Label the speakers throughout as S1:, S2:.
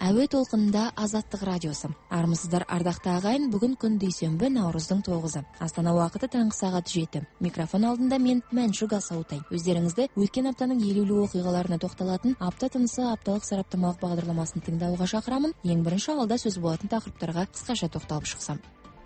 S1: Әуе толқынында Азаттық радиосы. Армысыздар ардақта ағайын, бүгін күн дүйсенбі, наурыздың 9-ы. Астана уақыты таңғы сағат 7. Микрофон алдында мен Мәншүк Асаутай. Өздеріңізді өткен аптаның елеулі оқиғаларына тоқталатын апта тынысы апталық сараптамалық бағдарламасын тыңдауға шақырамын. Ең бірінші алда сөз болатын тақырыптарға қысқаша тоқталып шықсам.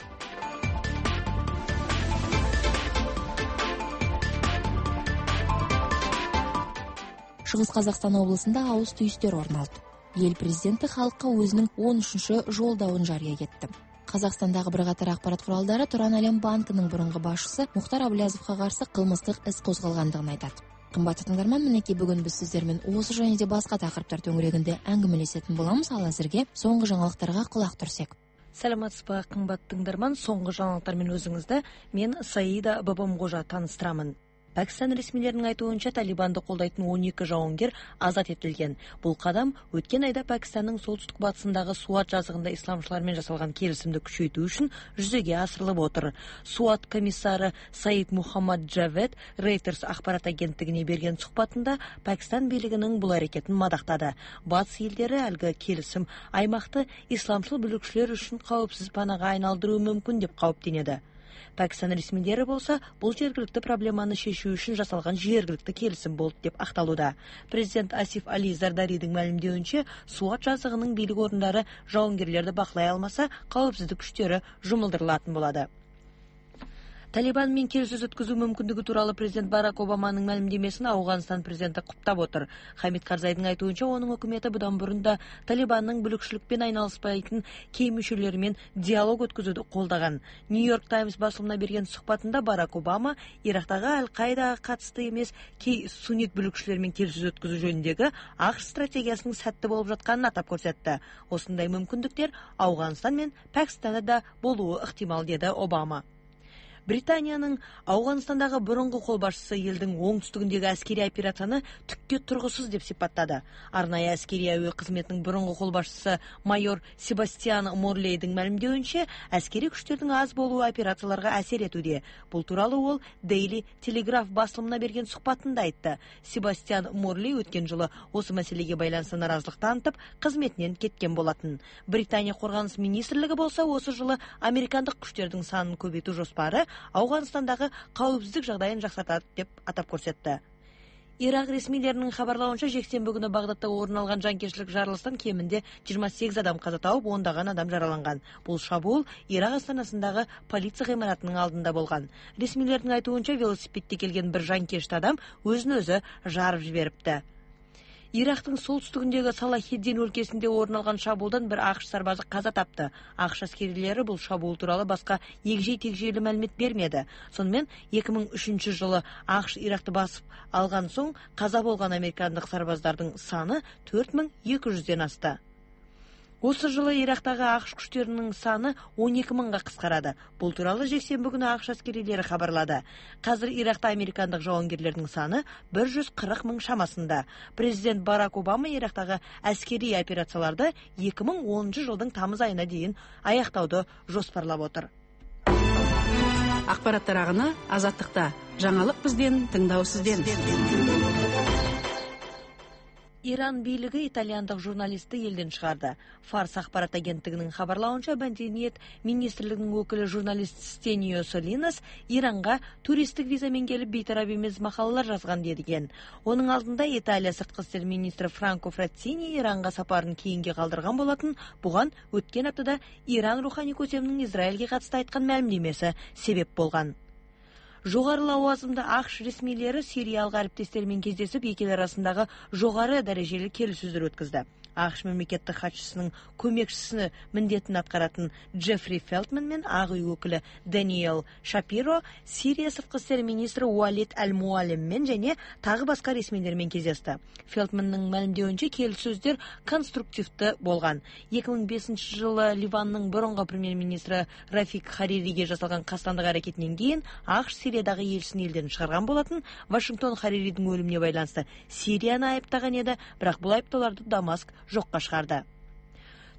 S1: Шығыс Қазақстан облысында ауыс түйістер орын алды. Ел президенті халыққа өзінің 13-ші жолдауын жария етті. Қазақстандағы бірқатар ақпарат құралдары Тұран Әлем банкінің бұрынғы басшысы Мұхтар Әблязовқа қарсы қылмыстық іс қозғалғандығын айтады. Қымбатты тыңдарман, мінекей бүгін біз сіздермен осы және де басқа тақырыптар төңірегінде әңгімелесетін боламыз, ал әзірге соңғы жаңалықтарға құлақ түрсек.
S2: Сәлеметсіз бе, қымбатты тыңдарман, соңғы жаңалықтармен өзіңізді мен Саида Бабамқожа таныстырамын. Пәкістан ресмилерінің айтуынша Талибанды қолдайтын 12 жауынгер азат етілген. Бұл қадам өткен айда Пәкістанның солтүстік батысындағы Суат жазығында исламшылармен жасалған келісімді күшейту үшін жүзеге асырылып отыр. Суат комиссары Саид Мухаммад Джавед Reuters ақпарат агенттігіне берген сұхбатында Пәкістан билігінің бұл әрекетін мадақтады. Батыс елдері әлгі келісім аймақты исламшыл бүлікшілер үшін қауіпсіз панаға айналдыруы мүмкін деп қауіптенеді. Пәкістан ресмилері болса, бұл жергілікті проблеманы шешу үшін жасалған жергілікті келісім болды деп ақталуда. Президент Асиф Али Зардаридің мәлімдеуінше, Суат жазығының билік орындары жауынгерлерді бақылай алмаса, қауіпсіздік күштері жұмылдырылатын болады. Талибанмен келіссөз өткізу мүмкіндігі туралы президент Барак Обаманың мәлімдемесін Ауғанстан президенті құптап отыр. Хамид Карзайдың айтуынша, оның үкіметі бұдан бұрын да Талибанның бүлікшілікпен айналыспайтын кей мүшелерімен диалог өткізуді қолдаған. Нью-Йорк Таймс басылымына берген сұхбатында Барак Обама Ирактағы Әл-Қайдаға қатысты емес кей суннит бүлікшілермен келіссөз өткізу жөніндегі ақш стратегиясының сәтті болып жатқанын атап көрсетті. Осындай мүмкіндіктер Ауғанстан мен Пәкістанда да болуы ықтимал, деді Обама. Британияның Ауғанстандағы бұрынғы қолбасшысы елдің оңтүстігіндегі әскери операцияны түкке тұрғысыз деп сипаттады. Арнайы әскери әуе қызметінің бұрынғы қолбасшысы майор Себастьян Морлейдің мәлімдеуінше, әскери күштердің аз болуы операцияларға әсер етуде. Бұл туралы ол Daily Telegraph басылымына берген сұхбатында айтты. Себастьян Морлей өткен жылы осы мәселеге байланысты наразылық танытып, қызметінен кеткен болатын. Британия қорғаныс министрлігі болса, осы жылы американдық күштердің санын көбейту жоспары Ауғанстандағы қауіпсіздік жағдайын жақсартады деп атап көрсетті. Ирак ресмилерінің хабарлауынша, жексенбі күні Бағдадта орын алған жанкештілік жарылыстан кемінде 28 адам қаза тауып, ондаған адам жараланған. Бұл шабуыл Ирак астанасындағы полиция ғимаратының алдында болған. Ресмилердің айтуынша, велосипедте келген бір жанкешті адам өзін-өзі жарып жіберіпті. Ирактың солтүстігіндегі Салахиддин өлкесінде орын алған шабуылдан бір ақш сарбазы қаза тапты. Ақш әскерилері бұл шабуыл туралы басқа егжей-тегжейлі мәлімет бермеді. Сонымен 2003 жылы ақш Иракты басып алған соң қаза болған американдық сарбаздардың саны 4200-ден асты. Осы жылы Ирактағы ақш күштерінің саны 12 мыңға қысқарады. Бұл туралы жексенбі күні ақш әскерилері хабарлады. Қазір Иракта американдық жауынгерлердің саны 140 мың шамасында. Президент Барак Обама Ирактағы әскери операцияларды 2010 жылдың тамыз айына дейін аяқтауды жоспарлап отыр.
S3: Ақпараттар ағыны Азаттықта. Жаңалық бізден, тыңдау сізден.
S2: Иран билігі итальяндық журналисті елден шығарды. Фарс ақпарат агенттігінің хабарлауынша, мәдениет министрлігінің өкілі журналист Стенио Солинас Иранға туристік визамен келіп бейтарап емес мақалалар жазған деген. Оның алдында Италия сыртқы істер министрі Франко Фраттини Иранға сапарын кейінге қалдырған болатын. Бұған өткен аптада Иран рухани көсемінің Израильге қатысты айтқан мәлімдемесі себеп болған. Жоғары лауазымды ақш ресмилері сириялық әріптестермен кездесіп, екі ел арасындағы жоғары дәрежелі келіссөздер өткізді. ақш мемлекеттік хатшысының көмекшісі міндетін атқаратын Джеффри Фелтман мен Ақ үй өкілі Дэниел Шапиро Сирия сыртқы істер министрі Уалид Әл-Муалиммен және тағы басқа ресмилермен кездесті. Фелтманның мәлімдеуінше келіссөздер конструктивті болған. 2005 жылы Ливанның бұрынғы премьер-министрі Рафик Харириге жасалған қастандық әрекетінен кейін ақш Сириядағы елшісін елден шығарған болатын. Вашингтон Хариридің өліміне байланысты Сирияны айыптаған еді, бірақ бұл айыптауларды Дамаск жоққа шығарды.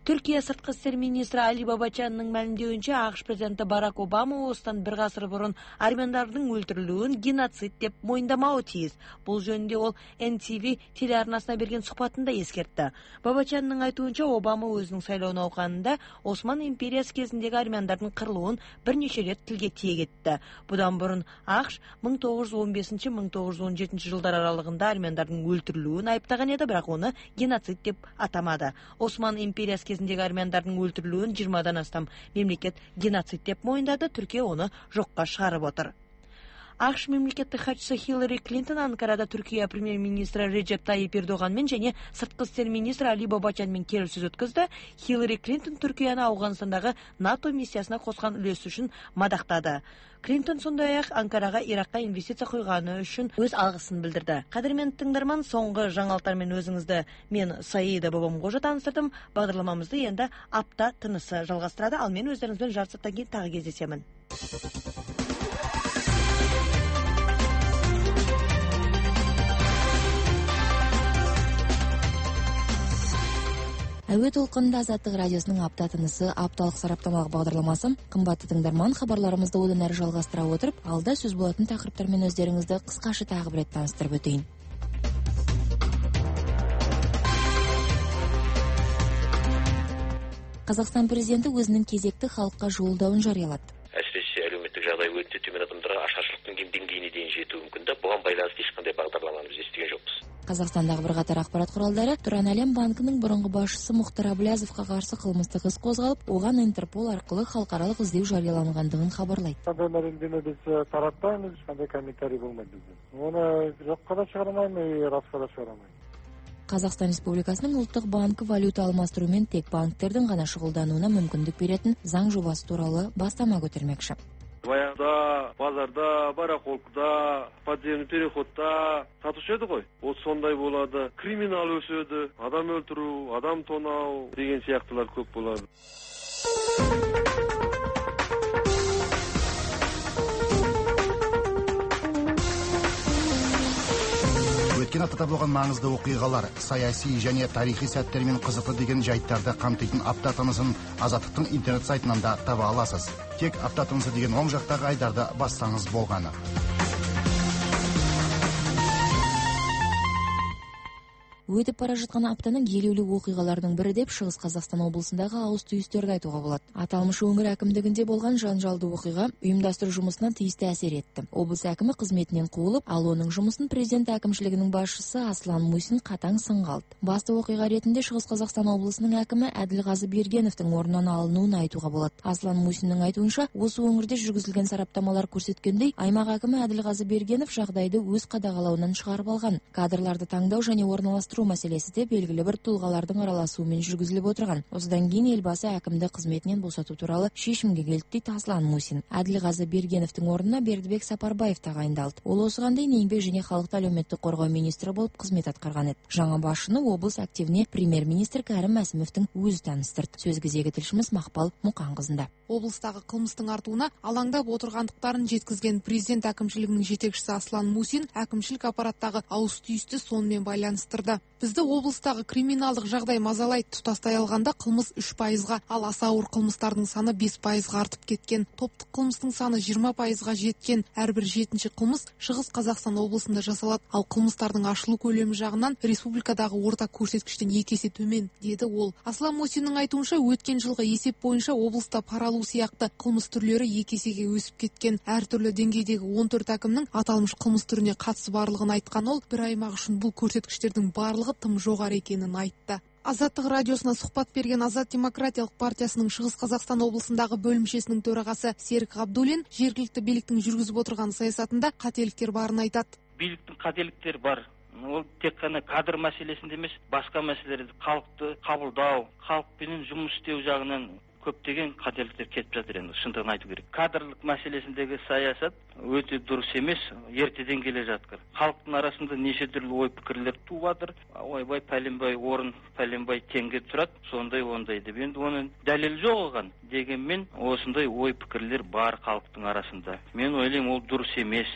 S2: Түркия сыртқы істер министрі Али Бабачанның мәлімдеуінше, АКШ президенті Барак Обама осыдан бір ғасыр бұрын армяндардың өлтірілуін геноцид деп мойындамауы тиіс. Бұл жөнінде ол NTV телеарнасына берген сұхбатында ескертті. Бабачанның айтуынша, Обама өзінің сайлау науқанында Осман империясы кезіндегі армяндардың қырылуын бірнеше рет тілге тиек етті. Бұдан бұрын АКШ 1915-1917 жылдар аралығында армяндардың өлтірілуін айыптаған еді, бірақ оны геноцид деп атамады. Осман империясы кезіндегі армяндардың өлтірілуін 20-дан астам мемлекет геноцид деп мойындады. Түркия оны жоққа шығарып отыр. АКШ мемлекеттік хатшысы Хиллари Клинтон Анкарада Түркия премьер-министрі Реджеп Тайип Ердоғанмен және сыртқы істер министрі Али Бабачанмен келіссөз өткізді. Хиллари Клинтон Түркияны Ауғанстандағы НАТО миссиясына қосқан үлесі үшін мадақтады. Клинтон сондай-ақ Анкараға Иракқа инвестиция құйғаны үшін өз алғысын білдірді. Қадірменді тыңдарман, соңғы жаңалықтармен өзіңізді мен Саида Бабамқожа таныстырдым. Бағдарламамызды енді апта тынысы жалғастырады, ал мен өздеріңізбен жарты сағаттан кейін тағы кездесемін.
S1: Әуе толқынында Азаттық радиосының апта тынысы апталық сараптамалық бағдарламасы. Қымбатты тыңдарман, хабарларымызды одан әрі жалғастыра отырып, алда сөз болатын тақырыптармен өздеріңізді қысқаша тағы бір рет таныстырып өтейін. Қазақстан президенті өзінің кезекті халыққа жолдауын жариялады.
S4: Әсіресе әлеуметтік жағдай өте төмен адамдарға ашаршылықтың деңгейіне дейін жетуі мүмкін. Бұған байланысты ешқандай бағдарламаны біз естіген жоқпыз.
S1: Қазақстандағы бірқатар ақпарат құралдары Тұран әлем банкінің бұрынғы басшысы Мұхтар Әблязовқа қарсы қылмыстық іс қозғалып, оған Интерпол арқылы халықаралық іздеу жарияланғандығын хабарлайды.
S5: Қандай мәлімдеме біз таратпаймыз, ешқандай комментарий болмайды бізден. Оны жоққа да шығармаймыз, расқа да шығармаймыз.
S1: Қазақстан Республикасының ұлттық банкі валюта алмастырумен тек банктердің ғана шұғылдануына мүмкіндік беретін заң жобасы туралы бастама көтермекші.
S6: Баяғыда, базарда, барахолкада, подземный переходта сатушы еді ғой. Ол сондай болады. Криминал өседі, адам өлтіру, адам тонау деген сияқтылар көп болады.
S7: Өткен аптада болған маңызды оқиғалар, саяси және тарихи сәттермен қызықты деген жайттарды қамтитын апта тынысын Азаттықтың интернет сайтынан да таба аласыз. Тек апта тынысы деген оң жақтағы айдарды бассаңыз болғаны.
S1: Өтіп бара жатқан аптаның елеулі оқиғаларының бірі деп Шығыс Қазақстан облысындағы ауыс-түйістерді айтуға болады. Аталмыш өңір әкімдігінде болған жанжалды оқиға ұйымдастыру жұмысына тиісті әсер етті. Облыс әкімі қызметінен қуылып, ал оның жұмысын президент әкімшілігінің басшысы Аслан Мусин қатаң сынға алды. Басты оқиға ретінде Шығыс Қазақстан облысының әкімі Әділғазы Бергеновтың орнынан алынуын айтуға болады. Аслан Мусиннің айтуынша, осы өңірде жүргізілген сараптамалар көрсеткендей, аймақ әкімі Әділғазы Бергенов жағдайды өз қадағалауынан шығарып алған. Кадрларды таңдау және орналастыру мәселесі де белгілі бір тұлғалардың араласуымен жүргізіліп отырған. Осыдан кейін елбасы әкімді қызметінен босату туралы шешімге келді дейді Аслан Мусин. Әділғазы Бергеновтың орнына Бердібек Сапарбаев тағайындалды. Ол осыған дейін еңбек және халықты әлеуметтік қорғау министрі болып қызмет атқарған еді. Жаңа басшыны облыс активіне премьер-министр Кәрім Мәсімовтің өзі таныстырды. Сөз кезегі тілшіміз Мақпал Мұқанқызында.
S8: Облыстағы қылмыстың артуына алаңдап отырғандықтарын жеткізген президент әкімшілігінің жетекшісі Аслан Мусин әкімшілік аппараттағы ауыс-түйісті сонымен байланыстырды. Бізді облыстағы криминалдық жағдай мазалайды. Тұтастай алғанда қылмыс 3%-ға, ал аса ауыр қылмыстардың саны 5%-ға артып кеткен. Топтық қылмыстың саны 20%-ға жеткен. Әрбір 7-ші қылмыс Шығыс Қазақстан облысында жасалады, ал қылмыстардың ашылу көлемі жағынан республикадағы орта көрсеткіштен 2 есе төмен, деді ол. Аслан Мусиннің айтуынша, өткен жылғы есеп бойынша облыста пара алу сияқты қылмыс түрлері 2 есеге өсіп кеткен. Әртүрлі деңгейдегі 14 әкімнің аталмыш қылмыс түріне қатысы барлығын айтқан ол, бір аймақ үшін бұл көрсеткіштердің барлығы тым жоғары екенін айтты. Азаттық радиосына сұхбат берген Азат демократиялық партиясының Шығыс Қазақстан облысындағы бөлімшесінің төрағасы Серік Ғабдуллин жергілікті биліктің жүргізіп отырған саясатында қателіктер барын айтады.
S9: Биліктің қателіктері бар. Ол тек қана кадр мәселесінде емес, басқа мәселелерде халықты қабылдау, халықпен жұмыс істеу жағынан көптеген қателіктер кетіп жатыр. Енді шындығын айту керек. Кадрлық мәселесіндегі саясат өте дұрыс емес, ертеден келе жатыр. Халықтың арасында неше түрлі ой пікірлер туып жатыр. Ойбай пәленбай орын, пәленбай теңге тұрады, ондай деп. Енді оның дәлел жоқ оған. Дегенмен осындай ой пікірлер бар халықтың арасында. Мен ойлаймын, ол дұрыс емес.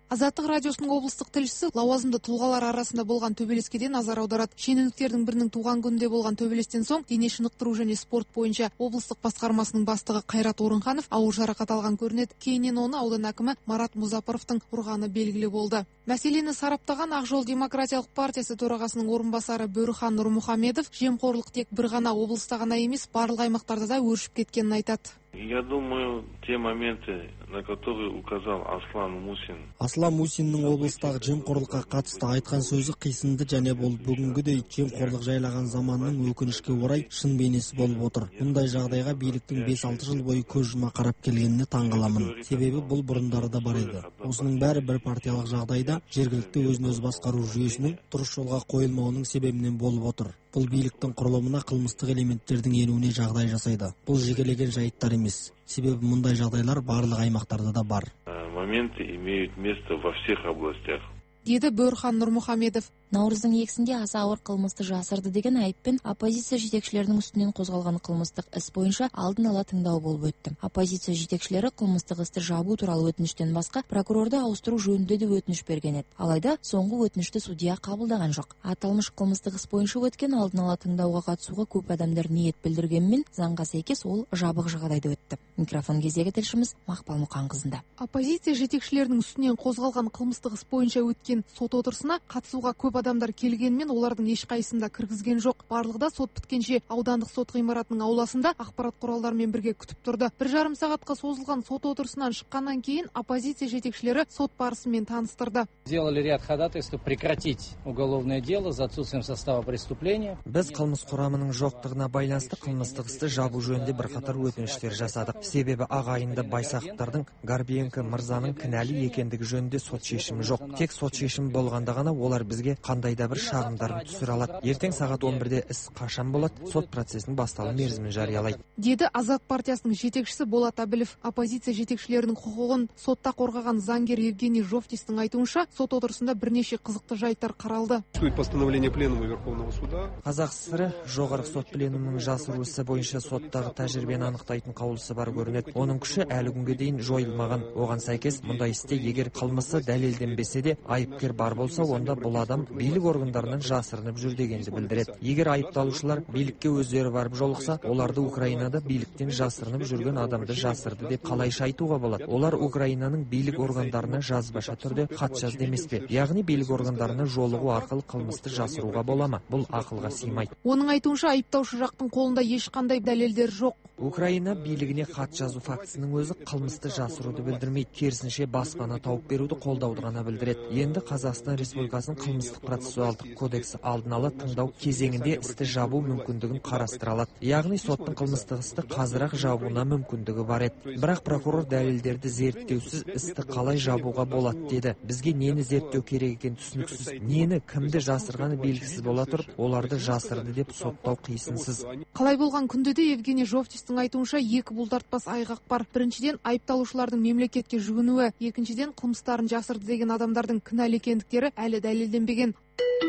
S8: Азаттық радиосының облыстық тілшісі лауазымды тұлғалар арасында болған төбелеске де назар аударады. Шенеуніктердің бірінің туған күнінде болған төбелестен соң дене шынықтыру және спорт бойынша облыстық басқармасының бастығы Қайрат Орынханов ауыр жарақат алған көрінеді. Кейіннен оны аудан әкімі Марат Музапаровтың ұрғаны белгілі болды. Мәселені сараптаған Ақ жол демократиялық партиясы төрағасының орынбасары Бөрхан Нұрмұхамедов жемқорлық тек бір ғана облыста ғана емес, барлық аймақтарда да өршіп кеткенін айтады.
S6: Я думаю, те моменты, на которые указал Аслан Мусин.
S10: Аслан Мусиннің облыстағы жемқорлыққа қатысты айтқан сөзі қисынды және бұл бүгінгідей жемқорлық жайлаған заманның өкінішке орай шын бейнесі болып отыр. Мұндай жағдайға биліктің 5-6 жыл бойы көз жұма қарап келгеніне таңғаламын. Себебі бұл бұрындары да бар еді. Осының бәрі бір партиялық жағдайда жергілікті өзін-өзі басқару жүйесінің дұрыс жолға қойылмауының себебінен болып отыр. Бұл биліктің құрылымына қылмыстық элементтердің енуіне жағдай жасайды. Бұл жекелеген жайттар емес. Себебі мұндай жағдайлар барлық аймақтарда да бар.
S6: Моменты имеют место во всех областях.
S8: Деді Бөрхан Нұрмұхамедов.
S1: Наурыздың 2-сінде аса ауыр қылмысты жасырды деген айыппен оппозиция жетекшілерінің үстінен қозғалған қылмыстық іс бойынша алдын ала тыңдау болып өтті. Оппозиция жетекшілері қылмыстық істі жабу туралы өтініштен басқа прокурорды ауыстыру жөнінде де өтініш берген еді. Алайда соңғы өтінішті судья қабылдаған жоқ. Аталмыш қылмыстық іс бойынша өткен алдын ала тыңдауға қатысуға көп адамдар ниет білдіргенмен, заңға сәйкес ол жабық жағдайда өтті. Микрофон кезегі тілшіміз Мақпал Мұқанқызында.
S8: Оппозиция жетекшілерінің үстінен қозғалған қылмыстық іс бойынша өткен сот отырысына қатысуға көп адамдар келгенмен олардың ешқайсында кіргізген жоқ. Барлығда сот біткенше аудандық сот ғимаратының ауласында ақпарат құралдарымен бірге күтіп тұрды. 1,5 сағатқа созылған сот отырысынан шыққаннан кейін оппозиция жетекшілері сот барысымен таныстырды.
S11: Сделали ряд ходатайств прекратить уголовное дело за отсутствием состава преступления.
S10: Біз қылмыс құрамының жоқтығына байланысты қылмыстық істі жабу жөнінде бірқатар өтініштер жасадық. Себебі ағайынды Байсақовтардың Горбенко мырзаның кінәлі екендігі жөнінде сот шешімі жоқ. Тек сот шешімі болғанда ғана олар бізге қандай да бір шағымдарын түсіре алады. Ертең сағат 11-де іс қашан болады, сот процесінің басталу мерзімін жариялайды.
S8: Деді Азат партиясының жетекшісі Болат Әбілов. Оппозиция жетекшілерінің құқығын сотта қорғаған заңгер Евгений Жовтистің айтуынша, сот отырысында бірнеше қызықты жайттар қаралды.
S12: Постановление пленума Верховного суда.
S10: Қазақ ССР жоғарғы сот пленумының жасыру ісі бойынша соттағы тәжірибені анықтайтын қаулысы бар көрінеді. Оның күші әлі күнге дейін жойылмаған. Оған сәйкес, мұндай істе егер қылмысы дәлелденбесе де айыпкер бар болса, онда бұл адам билік органдарынан жасырынып жүр дегенді білдіреді. Егер айыпталушылар билікке өздері барып жолықса, оларды Украинада биліктен жасырынып жүрген адамды жасырды деп қалайша айтуға болады. Олар Украинаның билік органдарына жазбаша түрде хат жазды емес пе? Яғни билік органдарына жолығу арқылы қылмысты жасыруға бола ма? Бұл ақылға сыймайды.
S8: Оның айтуынша айыптаушы жақтың қолында ешқандай дәлелдер жоқ.
S10: Украина билігіне хат жазу фактісінің өзі қылмысты жасыруды білдірмейді, керісінше баспана тауып беруді қолдауды ғана білдіреді. Енді Қазақстан Республикасының қылмыстық процессуалдық кодексі алдын ала тыңдау кезеңінде істі жабу мүмкіндігін қарастыра алады. Яғни соттың қылмыстық істі қазір-ақ жабуына мүмкіндігі бар еді. Бірақ прокурор дәлелдерді зерттеусіз істі қалай жабуға болады деді. Бізге нені зерттеу керек екен түсініксіз, нені кімді жасырғаны белгісіз бола тұрып, оларды жасырды деп соттау қисынсыз.
S8: Қалай болған күнде де Евгений Жовтистің айтуынша екі бұлтартпас айғақ бар. Біріншіден айыпталушылардың мемлекетке жүгінуі, екіншіден қылмыстарын жасырды деген адамдардың кінәлі екендіктері әлі дәлелденбеген.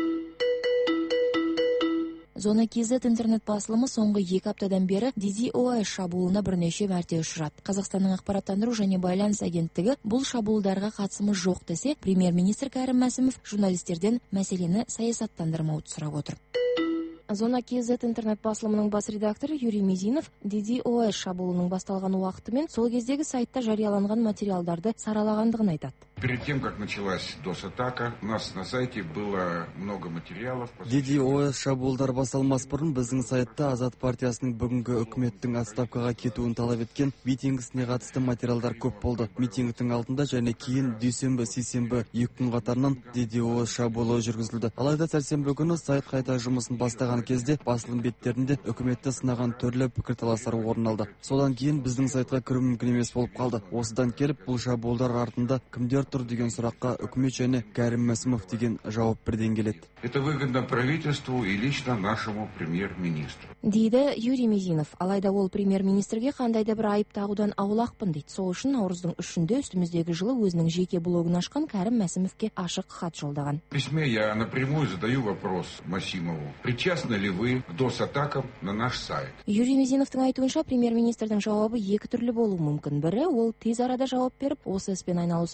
S1: Зона KZ интернет басылымы соңғы 2 аптадан бері DDoS шабуылына бірнеше мәрте ұшырады. Қазақстанның ақпараттандыру және байланыс агенттігі бұл шабуылдарға қатысымы жоқ десе, премьер-министр Кәрім Мәсімов журналистерден мәселені саясаттандырмауды сұрап отыр. Зона KZ интернет басылымының бас редакторы Юрий Мизинов DDoS шабуылының басталған уақытымен сол кездегі сайтта жарияланған материалдарды саралағандығын айтады.
S13: Перед тем, как началась DOS-атака, у нас на сайте было много материалов.
S14: DDoS шабуылдар басталмас бұрын біздің сайтта Азат партиясының бүгінгі үкіметтің отставкаға кетуін талап еткен митингісіне қатысты материалдар көп болды. Митингтің алдында және кейін дүйсенбі, сейсенбі 2 күн қатарынан DDoS шабуылы жүргізілді. Алайда сәрсенбі күні сайт қайта жұмысын бастаған кезде басылым беттерінде үкіметті сынаған түрлі пікірталастар орын алды. Содан кейін біздің сайтқа кіру мүмкін емес болып қалды. Осыдан келіп бұл шабуылдар артында кімдер тұр деген сұраққа үкімет және Кәрім Мәсімов деген жауап бірден келеді.
S13: Это выгодно правительству и лично нашему премьер-министру.
S1: Дейді Юрий Мизинов. Алайда ол премьер-министрге қандай да бір айып тағудан аулақпын дейді. Сол үшін наурыздың 3-інде үстіміздегі жылы өзінің жеке блогын ашқан Кәрім Мәсімовке ашық хат жолдаған.
S13: В письме я напрямую задаю вопрос Масимову. Причастны ли вы к DOS-атакам на наш сайт?
S1: Юрий Мизиновтың айтуынша премьер-министрдің жауабы екі түрлі болуы мүмкін. Бірі ол тез арада жауап беріп, осы іспен айналысуды тікелей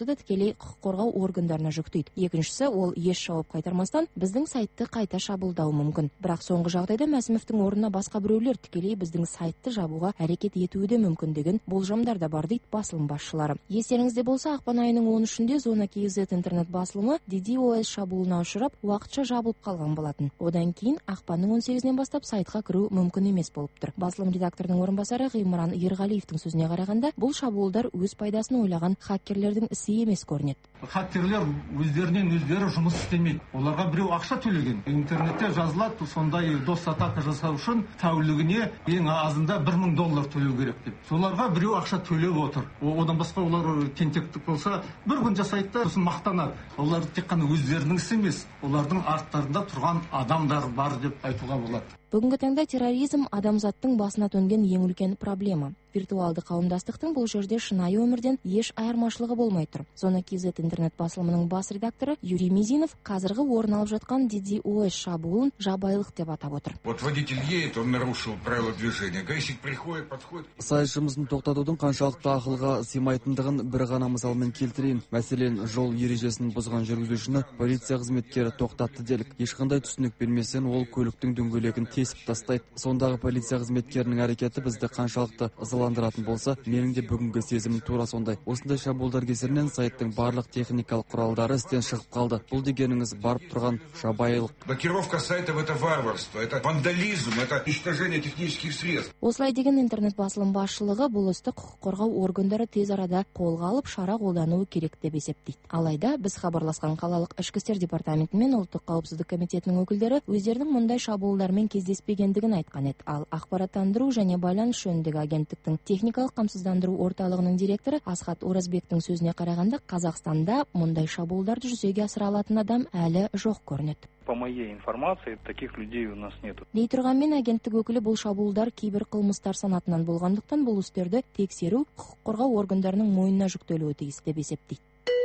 S1: тікелей құқық қорғау органдарына жүктейді. Екіншісі, ол еш жауап қайтармастан біздің сайтты қайта шабуылдауы мүмкін. Бірақ соңғы жағдайда Мәсімовтің орнына басқа біреулер тікелей біздің сайтты жабуға әрекет етуі де мүмкін деген болжамдар да бар дейді басылым басшылары. Естеріңізде болса, ақпан айының 13-інде Зона KZ интернет басылымы DDoS шабуылына ұшырап, уақытша жабылып қалған болатын. Одан кейін ақпанның 18-нен бастап сайтқа кіру мүмкін емес болып тұр. Басылым редакторының орынбасары Ғимран Ерғалиевтің сөзіне қарағанда, бұл шабуылдар өз пайдасын ойлаған хакерлердің ісі емес көрінеді.
S15: Хакерлер өздерінен өздері жұмыс істемейді. Оларға біреу ақша төлеген. Интернетте жазылады, сондай дос атака жасау үшін тәулігіне ең азында $1000 төлеу керек деп. Соларға біреу ақша төлеп отыр. Одан басқа олар тентектік болса, бір күн жасайды да сосын мақтанады. Олар тек қана өздерінің ісі емес, олардың арттарында тұрған адамдар бар деп айтуға болады.
S1: Бүгінгі таңда терроризм адамзаттың басына төнген ең үлкен проблема. Виртуалды қауымдастықтың бұл жерде шынайы өмірден еш айырмашылығы болмай тұр. Зона KZ интернет басылымының бас редакторы Юрий Мизинов қазіргі орын алып жатқан DDoS шабуылын жабайылық деп атап отыр.
S13: Вот водитель едет, он нарушил правила движения. Гаишник приходит, подходит.
S14: Сайт жұмысын тоқтатудың қаншалықты ақылға сыймайтындығын бір ғана мысалмен келтірейін. Мәселен, жол ережесін бұзған жүргізушіні полиция қызметкері тоқтатты делік. Ешқандай түсінік бермесен, ол көліктің дөңгелегін тесіп тастайды. Сондағы полиция қызметкерінің әрекеті бізді қаншалықты ызаландыратын болса, менің де бүгінгі сезімім тура сондай. Осындай шабуылдар кесірінен сайттың барлық техникалық құралдары істен шығып қалды. Бұл дегеніңіз барып тұрған жабайылық.
S13: Блокировка сайтов — это варварство, это вандализм, это уничтожение технических средств.
S1: Осылай деген интернет басылым басшылығы бұл істі құқық қорғау органдары тез арада қолға алып шара қолдануы керек деп есептейді. Алайда біз хабарласқан қалалық ішкі істер департаменті мен ұлттық қауіпсіздік комитетінің өкілдері өздерінің мұндай шабуылдармен кездеспегендігін айтқан еді. Ал ақпараттандыру және байланыс жөніндегі агенттіктің техникалық қамсыздандыру орталығының директоры Асхат Оразбектің сөзіне қарағанда, Қазақстанда мұндай шабуылдарды жүзеге асыра алатын адам әлі жоқ көрінеді.
S16: По моей информации, таких людей у нас нету.
S1: Дей тұрғанмен агенттік өкілі бұл шабуылдар кейбір қылмыстар санатынан болғандықтан бұл істерді тексеру құқық қорғау органдарының мойнына жүктелуі тиіс деп есептейді.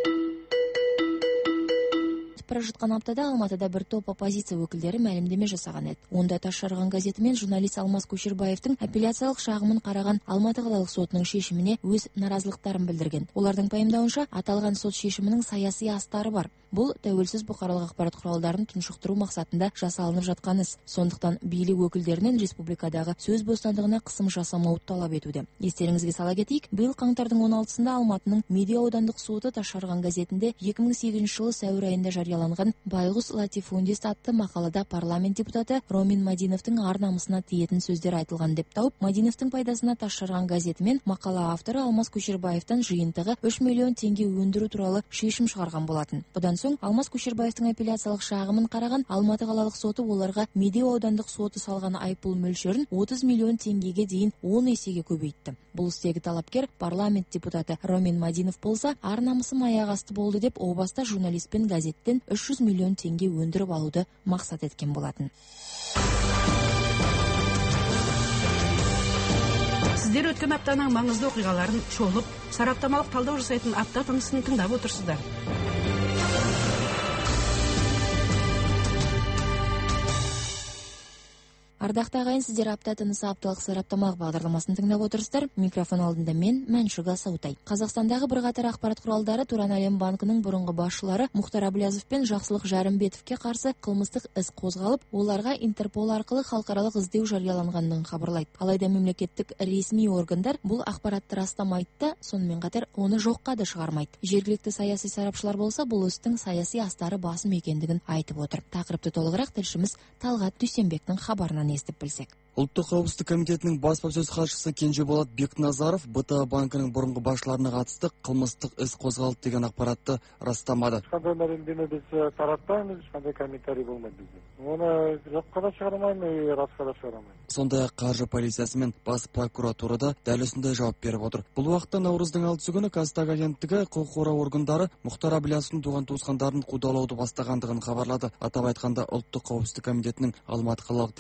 S1: Бара жатқан аптада Алматыда бір топ оппозиция өкілдері мәлімдеме жасаған еді. Онда Тасжарған газеті мен журналист Алмас Көшербаевтың апелляциялық шағымын қараған Алматы қалалық сотының шешіміне өз наразылықтарын білдірген. Олардың пайымдауынша, аталған сот шешімінің саяси астары бар. Бұл тәуелсіз бұқаралық ақпарат құралдарын тұншықтыру мақсатында жасалынып жатқан іс. Сондықтан билік өкілдерінен республикадағы сөз бостандығына қысым жасамауды талап етуде. Естеріңізге сала кетейік, биыл қаңтардың 16-сында Алматының Медеу аудандық соты Тасжарған газетінде 2008 жылы сәуір айында жарияланған Байғұс Латифундист атты мақалада парламент депутаты Ромин Мадиновтың ар намысына тиетін сөздер айтылған деп тауып, Мадиновтың пайдасына Тасжарған газеті мен мақала авторы Алмас Көшербаевтан жиынтығы 3 миллион теңге өндіру туралы шешім шығарған болатын. Бұдан соң Алмас Көшербаевтың апелляциялық шағымын қараған Алматы қалалық соты оларға Медеу аудандық соты салған айыппұл мөлшерін 30 миллион теңгеге дейін 10 есеге көбейтті. Бұл істегі талапкер парламент депутаты Ромин Мадинов болса, ар намысым аяқ асты болды деп о баста журналист пен газеттен 300 миллион теңге өндіріп алуды мақсат еткен болатын.
S3: Сіздер өткен аптаның маңызды оқиғаларын шолып, сараптамалық талдау жасайтын апта тынысын тыңдап отырсыздар.
S1: Ардақты ағайын, сіздер апта тынысы апталық сараптамалық бағдарламасын тыңдап отырсыздар. Микрофон алдында мен, Мәншүк Асаутай. Қазақстандағы бірқатар ақпарат құралдары Туран Әлем банкінің бұрынғы басшылары Мұхтар Әблязов пен Жақсылық Жарымбетовке қарсы қылмыстық іс қозғалып, оларға Интерпол арқылы халықаралық іздеу жарияланғанын хабарлайды. Алайда мемлекеттік ресми органдар бұл ақпаратты растамайды да, сонымен қатар оны жоққа да шығармайды. Жергілікті саяси сарапшылар болса, бұл істің саяси астары басым екендігін айтып отыр. Тақырыпты толығырақ тілшіміз Талғат Дүйсенбектің хабарынан естіп білсек.
S14: Ұлттық қауіпсіздік комитетінің баспасөз хатшысы Кенжеболат Бекназаров БТА банкінің бұрынғы басшыларына қатысты қылмыстық іс қозғалды деген ақпаратты растамады.
S5: Ешқандай мәлімдеме біз таратпаймыз, ешқандай комментарий болмайды бізде. Оны жоққа да шығармаймыз, расқа да шығармаймыз.
S14: Сондай-ақ қаржы полициясы мен бас прокуратурада дәл осындай жауап беріп отыр. Бұл уақытта наурыздың 6 күні Қазтаг агенттігі құқық қорғау органдары Мұхтар Әблязовтың туған-туысқандарын қудалауды бастағандығын хабарлады. Атап айтқанда, Ұлттық қауіпсіздік комитетінің Алматы қалалық департаменті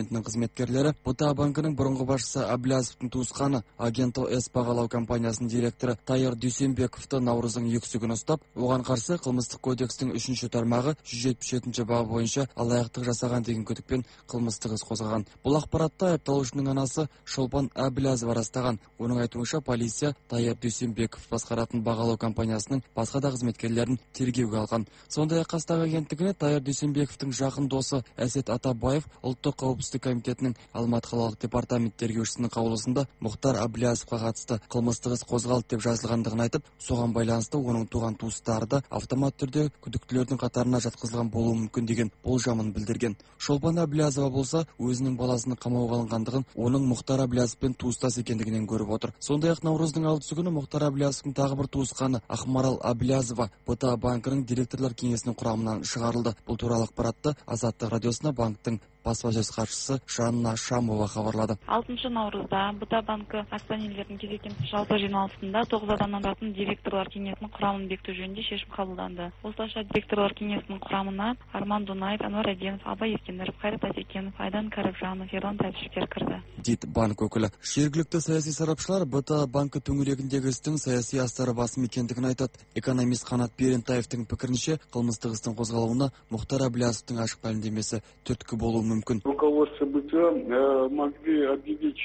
S14: департаментінің қызметкерлері БТА банкінің бұрынғы басшысы Аблязовтың туысқаны Агенто С бағалау компаниясының директоры Тайыр Дүйсенбековті наурыздың 2 күні ұстап, оған қарсы қылмыстық кодекстің 3 тармағы 177 бабы бойынша алаяқтық жасаған деген күдікпен қылмыстық іс қозғаған. Бұл ақпаратты айыпталушының анасы Шолпан Аблязова растаған. Оның айтуынша полиция Тайыр Дүйсенбеков басқаратын бағалау компаниясының басқа да қызметкерлерін тергеуге алған. Сондай-ақ Қастақ агенттігіне Тайыр Дүйсенбековтің жақын досы Әсет Атабаев ұлттық қауіпсіздік комитетінің Алматы қалалық департамент тергеушісінің қаулысында Мұхтар Аблязовқа қатысты қылмыстық іс қозғалды деп жазылғандығын айтып, соған байланысты оның туған туыстары да автомат түрде күдіктілердің қатарына жатқызылған болуы мүмкін деген болжамын білдірген. Шолпан Аблязова болса, өзінің баласының қамауға алынғандығын оның Мұхтар Аблязовпен туыстас екендігінен көріп отыр. Сондай-ақ наурыздың 6 күні Мұхтар Аблязовтың тағы бір туысқаны Ақмарал Аблязова БТА банкінің директорлар кеңесінің құрамынан шығарылды. Бұл туралы ақпаратты Азаттық радиосына банктың баспасөз хатшысы Жанна Шамова хабарлады.
S17: 6 наурызда БТА банкі акционерлердің кезектен жалпы жиналысында 9 адамнан тұратын директорлар кеңесінің құрамын бекіту жөнінде шешім қабылданды. Осылайша директорлар кеңесінің құрамына Арман Дунаев, Ануар Әденов, Абай Ескендіров, Қайрат Атекенов, Айдан Кәріпжанов, Ерлан Тәтішевтер кірді.
S14: Дейді банк өкілі. Жергілікті саяси сарапшылар БТА банкі төңірегіндегі істің саяси астары басым екендігін айтады. Экономист Қанат Берентаевтың пікірінше, қылмыстық істің қозғалуына Мұхтар Аблязовтың ашық мәлімдемесі түрткі болуы мүмкін.
S18: Руководство БТА могли объявить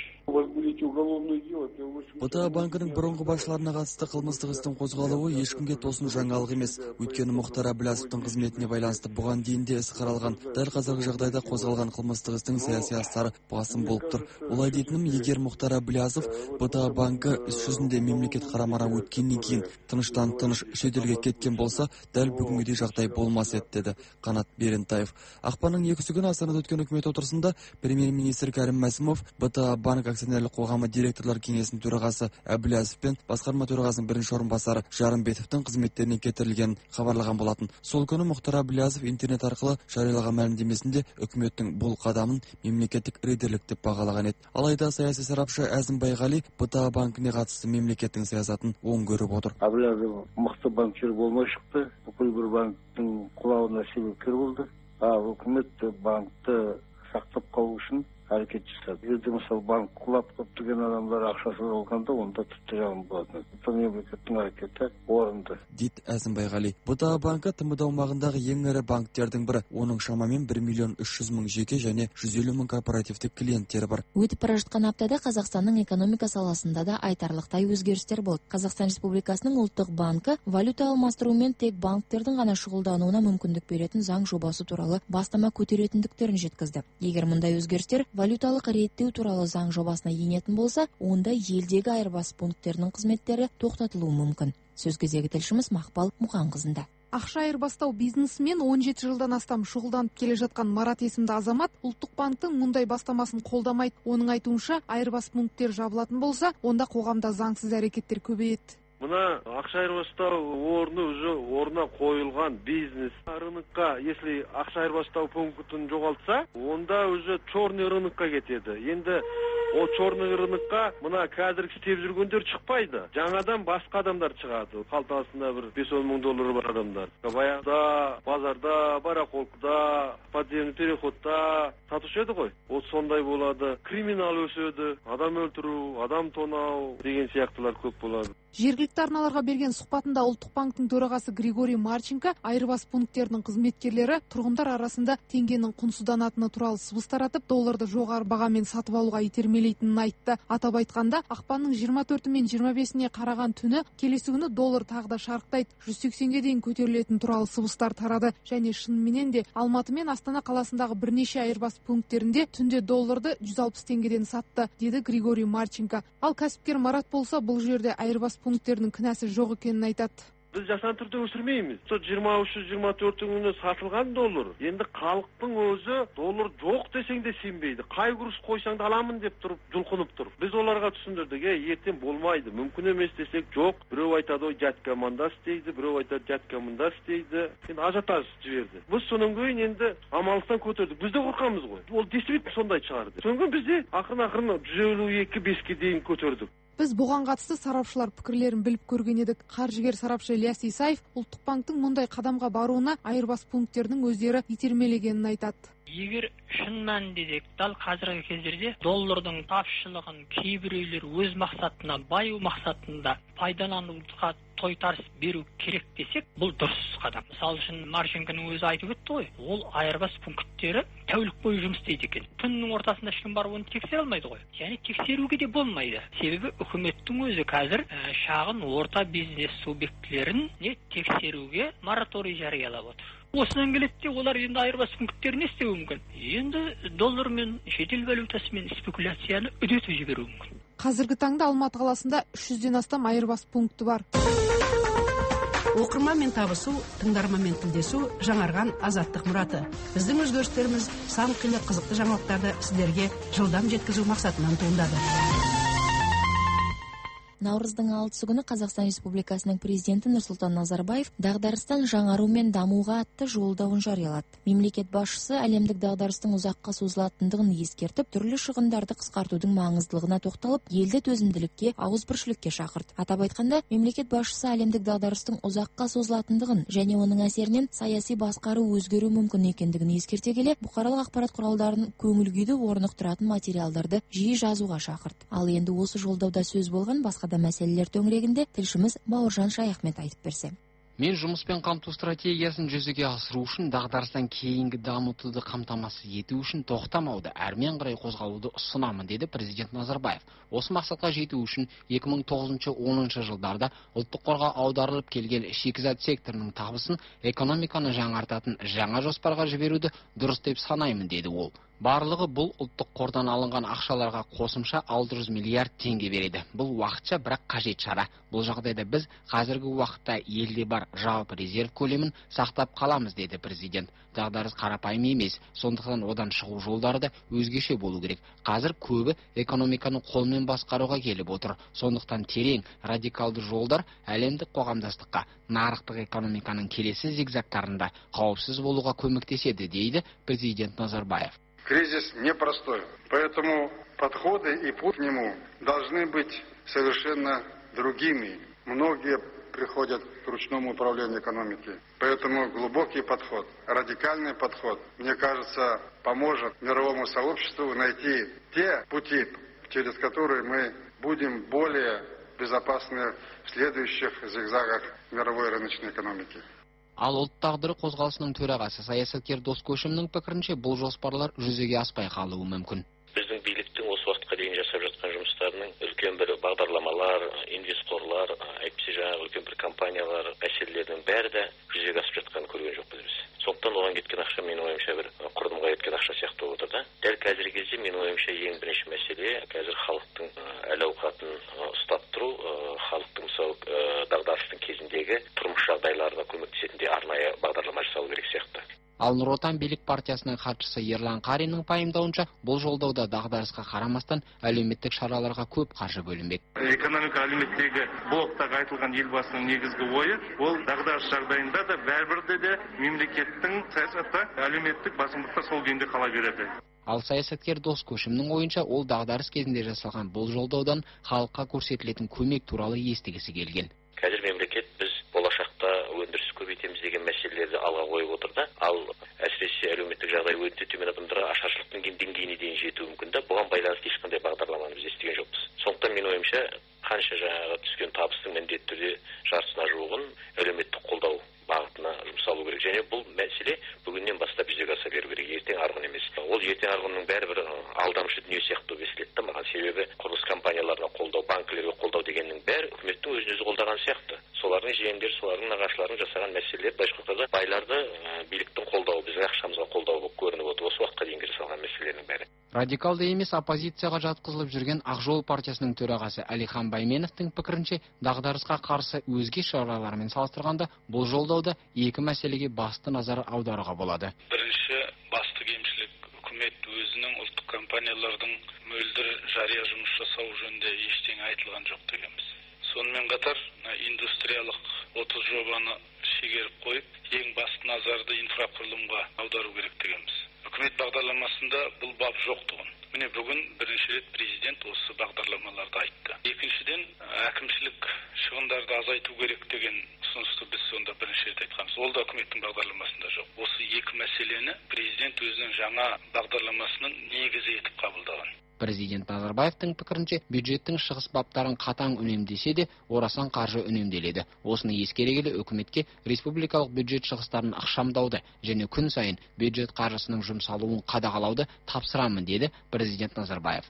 S14: БТА банкінің бұрынғы басшыларына қатысты қылмыстық істің қозғалуы ешкімге тосын жаңалық емес. Өйткені Мұхтар Аблязовтың қызметіне байланысты бұған дейін де іс қаралған. Дәл қазіргі жағдайда қозғалған қылмыстық істің саяси астары басым болып тұр. Олай дейтінім, егер Мұхтар Аблязов БТА банкі іс жүзінде мемлекет қарамағына өткеннен кейін тыныштан-тыныш шетелге кеткен болса, дәл бүгінгідей жағдай болмас еді, деді Қанат Берентаев. Ақпанның 2 күні Астанада өткен үкімет отырысында премьер-министр Кәрім Мәсімов БТА банк акционерлік қоғамы директорлар кеңесінің төрағасы Аблязов пен басқарма төрағасының бірінші орынбасары Жарымбетовтің қызметтеріне кетірілгенін хабарлаған болатын. Сол күні Мұхтар Аблязов интернет арқылы жариялаған мәлімдемесінде үкіметтің бұл қадамын мемлекеттік рейдерлік деп бағалаған еді. Алайда саяси сарапшы Әзім Байғали БТА банкіне қатысты мемлекеттің саясатын оң көріп отыр.
S18: Аблязов мықты банкир болмай шықты. Бүкіл бір банктың құлауына себепкер болды. Ал үкімет банкты сақтап қалу үшін әрекет жасады. Егер мысалы банк құлап көптеген адамдар ақшасы алғанда, онда тіпті жағым болады. Бұл мемлекеттің әрекеті орынды.
S14: Дейді Әзім Байғали. БТА банкі ТМД аумағындағы ең ірі банктердің бірі. Оның шамамен 1.300.000 жеке және 150.000 корпоративтік клиенттері бар.
S1: Өтіп бара жатқан аптада Қазақстанның экономика саласында да айтарлықтай өзгерістер болды. Қазақстан Республикасының ұлттық банкі валюта алмастырумен тек банктердің ғана шұғылдануына мүмкіндік беретін заң жобасы туралы бастама көтеретіндіктерін жеткізді. Егер мұндай өзгерістер валюталық реттеу туралы заң жобасына енетін болса, онда елдегі айырбас пункттерінің қызметтері тоқтатылуы мүмкін. Сөз кезегі тілшіміз Мақпал Мұқанқызында.
S8: Ақша айырбастау бизнесімен 17 жылдан астам шұғылданып келе жатқан Марат есімді азамат ұлттық банктың мұндай бастамасын қолдамайды. Оның айтуынша, айырбас пункттер жабылатын болса, онда қоғамда заңсыз әрекеттер көбейеді.
S6: Мына ақша айырбастау орны уже орнына қойылған бизнес. Рынокқа, если ақша айырбастау пунктін жоғалтса, онда уже черный рынокқа кетеді. Енді о черный рынокқа мына қазір істеп жүргендер шықпайды. Жаңадан басқа адамдар шығады. Қалтасында бір 5-10 мың доллары бар адамдар. Баяғыда, базарда, барақолқыда, подземный переходта сатушы еді ғой. Ол сондай болады. Криминал өседі, адам өлтіру, адам тонау деген сияқтылар көп болады.
S8: Жергілікті арналарға берген сұхбатында ұлттық банктың төрағасы Григорий Марченко айырбас пункттерінің қызметкерлері тұрғындар арасында теңгенің құнсызданатыны туралы сыбыс таратып, долларды жоғары бағамен сатып алуға итермелейтінін айтты. Атап айтқанда, ақпанның 24 мен 25-іне қараған түні келесі күні доллар тағы да шарықтайды, 180-ге дейін көтерілетін туралы сыбыстар тарады және шынымен де Алматы мен Астана қаласындағы бірнеше айырбас пункттерінде түнде долларды 160 теңгеден сатты, деді Григорий Марченко. Ал кәсіпкер Марат болса, бұл жерде айырбас пункттерінің кінәсі жоқ екенін айтады.
S6: Біз жасан түрде өсірмейміз. 23-24 күні сатылған доллар. Енді халықтың өзі доллар жоқ десең де сенбейді. Қай курс қойсаң да аламын деп тұрып, жұлқынып тұр. Біз оларға түсіндірдік, ертең болмайды, мүмкін емес десек жоқ. Біреу айтады, дядька мында істейді, біреу айтады, дядька мында істейді. Енді ажиотаж жіберді. Біз соның кейін енді амалықтан көтердік. Біз де қорқамыз ғой. Ол действительно сондай шығарды. Соңғы бізде ақырын 152-5-ке дейін көтердік.
S8: Біз бұған қатысты сарапшылар пікірлерін біліп көрген едік. Қаржыгер сарапшы Ильяс Исаев ұлттық банктың мұндай қадамға баруына айырбас пункттердің өздері итермелегенін айтады.
S19: Егер шын мәнінде дәл қазіргі кездерде доллардың тапшылығын кейбіреулер өз мақсатына, баю мақсатында пайдалануға тойтарыс беру керек десек, бұл дұрыс қадам. Мысалы үшін Марченконың өзі айтып өтті ғой, ол айырбас пункттері тәулік бойы жұмыс істейді екен. Түннің ортасында ешкім барып оны тексере алмайды ғой. Яғни тексеруге де болмайды. Себебі үкіметтің өзі қазір шағын орта бизнес субъектілерін тексеруге мораторий жариялап отыр. Осыдан келеді, олар енді айырбас пункттерін не істеуі мүмкін? Енді доллар мен шетел валютасымен спекуляцияны үдетіп жіберуі мүмкін.
S8: Қазіргі таңда Алматы қаласында 300-ден астам айырбас пункті бар.
S3: Оқырманмен табысу, тыңдарманмен тілдесу жаңарған азаттық мұраты. Біздің өзгерістеріміз сан қилы қызықты жаңалықтарды сіздерге жылдам жеткізу мақсатынан туындады.
S1: Наурыздың 6 күні Қазақстан Республикасының президенті Нұрсұлтан Назарбаев дағдарыстан жаңару мен дамуға атты жолдауын жариялады. Мемлекет басшысы әлемдік дағдарыстың ұзаққа созылатындығын ескертіп, түрлі шығындарды қысқартудың маңыздылығына тоқталып, елді төзімділікке, ауызбіршілікке шақырды. Атап айтқанда, мемлекет басшысы әлемдік дағдарыстың ұзаққа созылатындығын және оның әсерінен саяси басқару өзгеру мүмкін екендігін ескерте келе, бұқаралық ақпарат құралдарын көңіл күйді орнықтыратын материалдарды жиі жазуға шақырды. Ал енді осы жолдауда сөз болған басқа да мәселелер төңірегінде тілшіміз Бауыржан Шаяхмет айтып берсе.
S20: Мен жұмыспен қамту стратегиясын жүзеге асыру үшін дағдарыстан кейінгі дамытуды қамтамасыз ету үшін тоқтамауды, әрмен қарай қозғалуды ұсынамын, деді президент Назарбаев. Осы мақсатқа жету үшін 2009-10 жылдарда ұлттық қорға аударылып келген шикізат секторының табысын экономиканы жаңартатын жаңа жоспарға жіберуді дұрыс деп санаймын, деді ол. Барлығы бұл ұлттық қордан алынған ақшаларға қосымша 600 миллиард теңге береді. Бұл уақытша бірақ қажет шара. Бұл жағдайда біз қазіргі уақытта елде бар жалпы резерв көлемін сақтап қаламыз, деді президент. Дағдарыс қарапайым емес, сондықтан одан шығу жолдары да өзгеше болу керек. Қазір көбі экономиканы қолмен басқаруға келіп отыр. Сондықтан терең, радикалды жолдар әлемдік қоғамдастыққа, нарықтық экономиканың келесі зигзагтарында қауіпсіз болуға көмектеседі, дейді президент Назарбаев.
S21: Кризис непростой, поэтому подходы и путь к нему должны быть совершенно другими. Многие приходят к ручному управлению экономики. Поэтому глубокий подход, радикальный подход, мне кажется, поможет мировому сообществу найти те пути, через которые мы будем более безопасны в следующих зигзагах мировой рыночной экономики.
S20: Ал ұлт тағдыры қозғалысының төрағасы саясаткер Дос Көшімнің пікірінше, бұл жоспарлар жүзеге аспай қалуы мүмкін.
S4: Біздің биліктің осы уақытқа дейін жасап жатқан жұмыстарының үлкен бір бағдарламалар, инвесторлар, әйтпесе жаңағы үлкен бір компаниялар мәселелерінің бәрі де жүзеге асып жатқанын көрген жоқпыз біз. Сондықтан оған кеткен ақша менің ойымша бір құрдымға кеткен ақша сияқты болып отыр да. Дәл қазіргі кезде менің ойымша ең бірінші мәселе қазір халықтың әл-ауқатын ұстап тұру, халықтың мысалы дағдарыстың кезіндегі тұрмыс жағдайларына көмектесетіндей арнайы бағдарлама жасалу керек сияқты.
S20: Ал Нұр Отан билік партиясының хатшысы Ерлан Қариннің пайымдауынша, бұл жолдауда дағдарысқа қарамастан әлеуметтік шараларға көп қаржы бөлінбек.
S22: Экономика әлеуметтегі блоктағы айтылған елбасының негізгі ойы, ол дағдарыс жағдайында да бәрібір де мемлекеттің саясаты әлеуметтік басымдықта сол күйінде қала береді.
S20: Ал саясаткер Дос Көшімнің ойынша, ол дағдарыс кезінде жасалған бұл жолдаудан халыққа көрсетілетін көмек туралы естігісі келген.
S4: Қазір мемлекет біз болашақта өндіріс көбейтеміз деген мәселелерді алға қойып отыр да, ал әсіресе әлеуметтік жағдай өте төмен адамдарға ашаршылықтың деңгейіне дейін жетуі мүмкін да, бұған байланысты ешқандай бағдарламаны біз естіген жоқпыз. Сондықтан менің ойымша, қанша жаңағы түскен табыстың міндетті түрде жартысына жуығын әлеуметтік қолдау бағытына жұмсалу керек. Және бұл мәселе бүгіннен бастап жүзеге аса беру керек, ертең арғын емес. Ол ертең арғынның бәрібір алдамшы дүние сияқты естіледі да маған. Себебі құрылыс компанияларына қолдау, банкілерге қолдау дегеннің бәрі үкіметтің өзін-өзі қолдаған сияқты. Солардың жиендері, солардың нағашыларының жасаған мәселелер былайша айтқанда байларды биліктің қолдауы, біздің ақшамызға қолдау болып көрініп отыр. Осы уақытқа дейінгі жасалған мәселелердің бәрі.
S20: Радикалды емес оппозицияға жатқызылып жүрген Ақ жол партиясының төрағасы Әлихан Байменовтың пікірінше, дағдарысқа қарсы өзге шаралармен салыстырғанда, бұл жолдауда екі мәселеге басты назар аударуға болады.
S23: Бірінші басты кемшілік үкімет өзінің ұлттық компаниялардың мөлдір жария жұмыс жасау жөнінде ештеңе айтылған жоқ дегенбіз. Сонымен қатар индустриялық 30 жобаны шегеріп қойып, ең басты назарды инфрақұрылымға аудару керек дегенбіз. Үкімет бағдарламасында бұл бап жоқтығын Міне бүгін бірінші рет президент осы бағдарламаларды айтты. Екіншіден, әкімшілік шығындарды азайту керек деген ұсынысты біз сонда бірінші рет айтқанбыз. Ол да үкіметтің бағдарламасында жоқ. Осы екі мәселені президент өзінің жаңа бағдарламасының негізі етіп қабылдаған.
S20: Президент Назарбаевтың пікірінше, бюджеттің шығыс баптарын қатаң үнемдесе де, орасан қаржы үнемделеді. Осыны ескере келе үкіметке республикалық бюджет шығыстарын ықшамдауды және күн сайын бюджет қаржысының жұмсалуын қадағалауды тапсырамын, деді президент Назарбаев.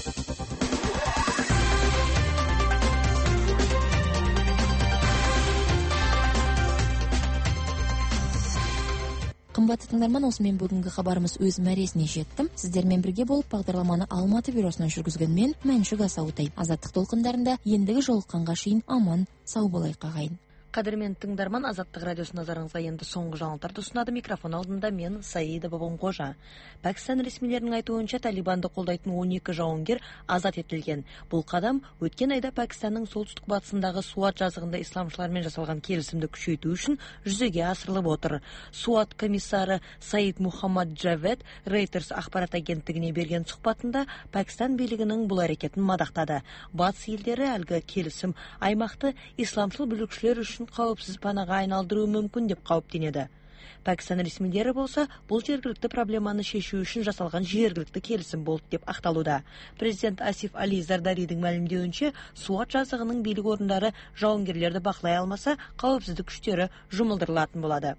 S1: Қымбатты тыңдарман, осымен бүгінгі хабарымыз өз мәресіне жетті. Сіздермен бірге болып бағдарламаны Алматы бюросынан жүргізген мен Мәншүк Асаутай. Азаттық толқындарында ендігі жолыққанға шейін аман, сау болайық ағайын.
S2: Қадірмен тыңдарман, Азаттық радиосы назарыңызға енді соңғы жаңалықтарды ұсынады. Микрофон алдында мен Саида Бабамқожа. Пәкістан ресмилерінің айтуынша Талибанды қолдайтын 12 жауынгер азат етілген. Бұл қадам өткен айда Пәкістанның солтүстік батысындағы Суат жазығында исламшылармен жасалған келісімді күшейту үшін жүзеге асырылып отыр. Суат комиссары Саид Мухаммад Джавед Reuters ақпарат агенттігіне берген сұхбатында Пәкістан билігінің бұл әрекетін мадақтады. Батыс елдері әлгі келісім аймақты исламшыл бүлікшілер үшін қауіпсіз панаға айналдыруы мүмкін деп қауіптенеді. Пәкістан ресмилері болса, бұл жергілікті проблеманы шешу үшін жасалған жергілікті келісім болды деп ақталуда. Президент Асиф Али Зардаридің мәлімдеуінше, Суат жазығының билік орындары жауынгерлерді бақылай алмаса, қауіпсіздік күштері жұмылдырылатын болады.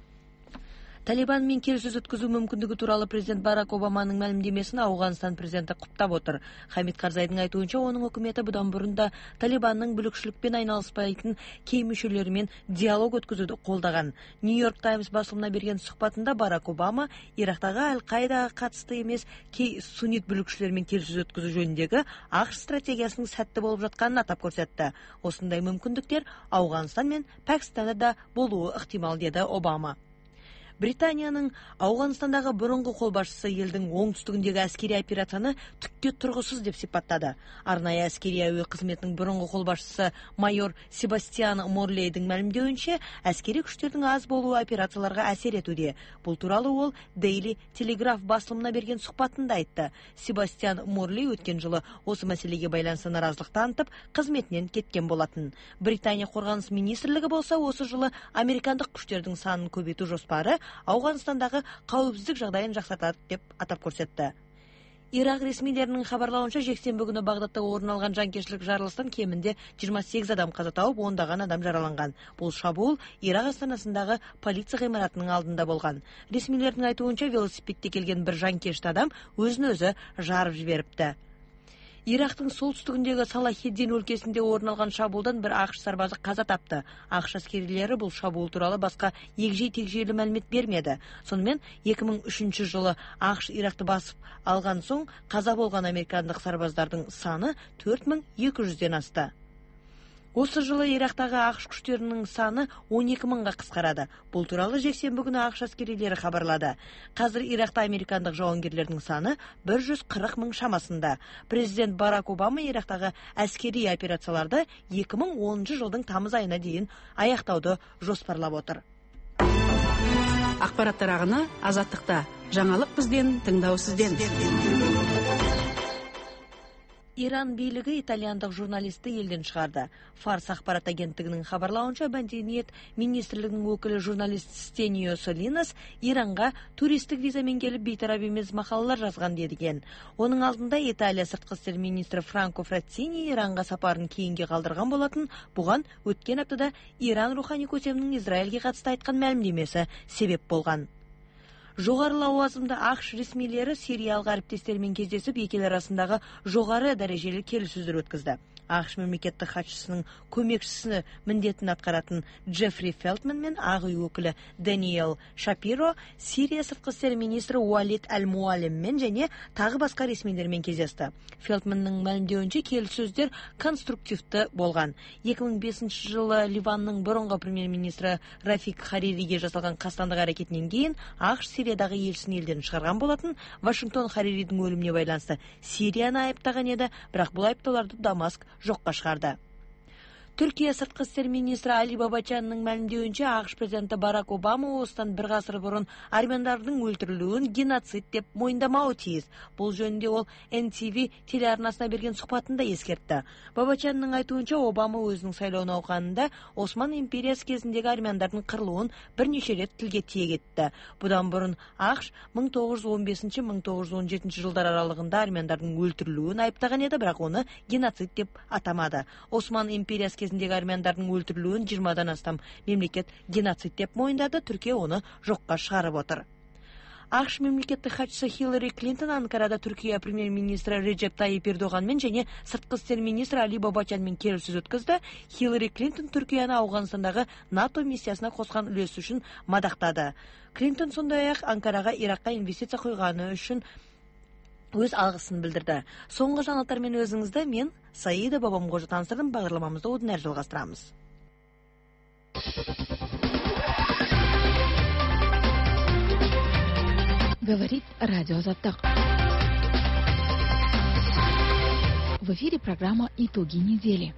S2: Талибанмен келіссөз өткізу мүмкіндігі туралы президент Барак Обаманың мәлімдемесін Ауғанстан президенті құптап отыр. Хамид Карзайдың айтуынша, оның үкіметі бұдан бұрын да Талибанның бүлікшілікпен айналыспайтын кей мүшелерімен диалог өткізуді қолдаған. Нью-Йорк Таймс басылымына берген сұхбатында Барак Обама Ирактағы Әл-Қайдаға қатысты емес кей суннит бүлікшілермен келіссөз өткізу жөніндегі ақш стратегиясының сәтті болып жатқанын атап көрсетті. Осындай мүмкіндіктер Ауғанстан мен Пәкістанда да болуы ықтимал, деді Обама. Британияның Ауғанстандағы бұрынғы қолбасшысы елдің оңтүстігіндегі әскери операцияны түкке тұрғысыз деп сипаттады. Арнайы әскери әуе қызметінің бұрынғы қолбасшысы майор Себастьян Морлейдің мәлімдеуінше, әскери күштердің аз болуы операцияларға әсер етуде. Бұл туралы ол Daily Telegraph басылымына берген сұхбатында айтты. Себастьян Морлей өткен жылы осы мәселеге байланысты наразылық танытып, қызметінен кеткен болатын. Британия қорғаныс министрлігі болса, осы жылы американдық күштердің санын көбейту жоспары Ауғанстандағы қауіпсіздік жағдайын жақсартады деп атап көрсетті. Ирақ ресмилерінің хабарлауынша, жексенбі күні Бағдадта орын алған жанкештілік жарылыстан кемінде 28 адам қаза тауып, ондаған адам жараланған. Бұл шабуыл Ирақ астанасындағы полиция ғимаратының алдында болған. Ресмилердің айтуынша, велосипедте келген бір жанкешті адам өзін өзі жарып жіберіпті. Ирактың солтүстігіндегі Салахиддин өлкесінде орын алған шабуылдан бір ақш сарбазы қаза тапты. Ақш әскерилері бұл шабуыл туралы басқа егжей-тегжейлі мәлімет бермеді. Сонымен 2003 жылы ақш Иракты басып алған соң қаза болған американдық сарбаздардың саны 4200-ден асты. Осы жылы Ирактағы ақш күштерінің саны 12 мыңға қысқарады. Бұл туралы жексенбі күні ақш әскерилері хабарлады. Қазір Иракта американдық жауынгерлердің саны 140 мың шамасында. Президент Барак Обама Ирактағы әскери операцияларды 2010 жылдың тамыз айына дейін аяқтауды жоспарлап отыр.
S3: Ақпараттар ағыны Азаттықта. Жаңалық бізден, тыңдау сізден.
S2: Иран билігі итальяндық журналисті елден шығарды. Фарс ақпарат агенттігінің хабарлауынша, мәдениет министрлігінің өкілі журналист Стенио Солинас Иранға туристік визамен келіп бейтарап емес мақалалар жазған деген. Оның алдында Италия сыртқы істер министрі Франко Фраттини Иранға сапарын кейінге қалдырған болатын. Бұған өткен аптада Иран рухани көсемінің Израильге қатысты айтқан мәлімдемесі себеп болған. Жоғары лауазымды ақш ресмилері сириялық әріптестермен кездесіп, екі ел арасындағы жоғары дәрежелі келіссөздер өткізді. ақш мемлекеттік хатшысының көмекшісі міндетін атқаратын Джеффри Фелтман мен ақ үй өкілі Дэниел Шапиро Сирия сыртқы істер министрі Уалид Аль-Муалиммен және тағы басқа ресмилермен кездесті. Фелтманның мәлімдеуінше келіссөздер конструктивті болған. 2005 жылы Ливанның бұрынғы премьер-министрі Рафик Харириге жасалған қастандық әрекетінен кейін ақш Сириядағы елшісін елден шығарған болатын. Вашингтон Хариридің өліміне байланысты Сирияны айыптаған еді, бірақ бұл айыптауларды Дамаск жоққа шығарды. Түркия сыртқы істер министрі Али Бабачанның мәлімдеуінше, АКШ президенті Барак Обама осыдан бір ғасыр бұрын армяндардың өлтірілуін геноцид деп мойындамауы тиіс. Бұл жөнінде ол NTV телеарнасына берген сұхбатында ескертті. Бабачанның айтуынша, Обама өзінің сайлау науқанында Осман империясы кезіндегі армяндардың қырылуын бірнеше рет тілге тиек етті. Бұдан бұрын АКШ 1915-1917 жылдар аралығында армяндардың өлтірілуін айыптаған еді, бірақ оны геноцид деп атамады. Осман империясы кезіндегі армяндардың өлтірілуін 20-дан астам мемлекет геноцид деп мойындады, Түркия оны жоққа шығарып отыр. АКШ мемлекеттік хатшысы Хиллари Клинтон Анкарада Түркия премьер-министрі Реджеп Тайип Ердоғанмен және сыртқы істер министрі Али Бабачанмен келіссөз өткізді. Хиллари Клинтон Түркияны Ауғанстандағы НАТО миссиясына қосқан үлесі үшін мадақтады. Клинтон сондай-ақ Анкараға Иракқа инвестиция құйғаны үшін өз алғысын білдірді. Соңғы жаңалықтармен өзіңізді мен Саида Бабамқожа таныстырдым. Бағдарламамызды одан әрі жалғастырамыз.
S1: Говорит Радио Азаттық. В эфире программа «Итоги недели».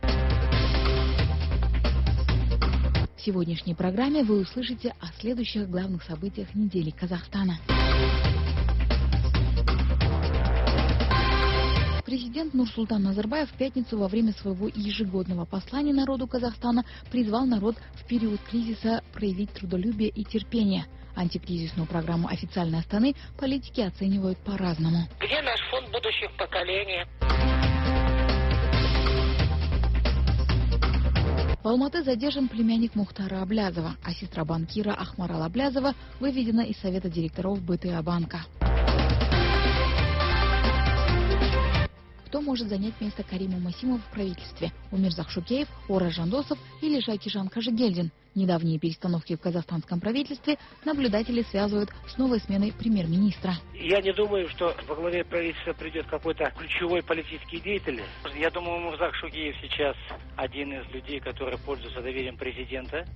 S1: В сегодняшней программе вы услышите о следующих главных событиях недели Казахстана. Президент Нурсултан Назарбаев в пятницу во время своего ежегодного послания народу Казахстана призвал народ в период кризиса проявить трудолюбие и терпение. Антикризисную программу официальной Астаны политики оценивают по-разному.
S7: Где наш фонд будущих поколений?
S1: В Алматы задержан племянник Мухтара Аблязова, а сестра банкира Ахмарал Аблязова выведена из совета директоров БТА банка. Кто может занять место Карима Масимова в правительстве? Умирзах Шукеев, Ораз Жандосов или Жакишан Кашигельдин? Недавние перестановки в казахстанском правительстве наблюдатели связывают с новой сменой премьер-министра.
S9: Я не думаю, что во главе правительства придет какой-то ключевой политический деятель. Я думаю, Умирзах Шукеев сейчас один из людей, которые пользуются доверием президента.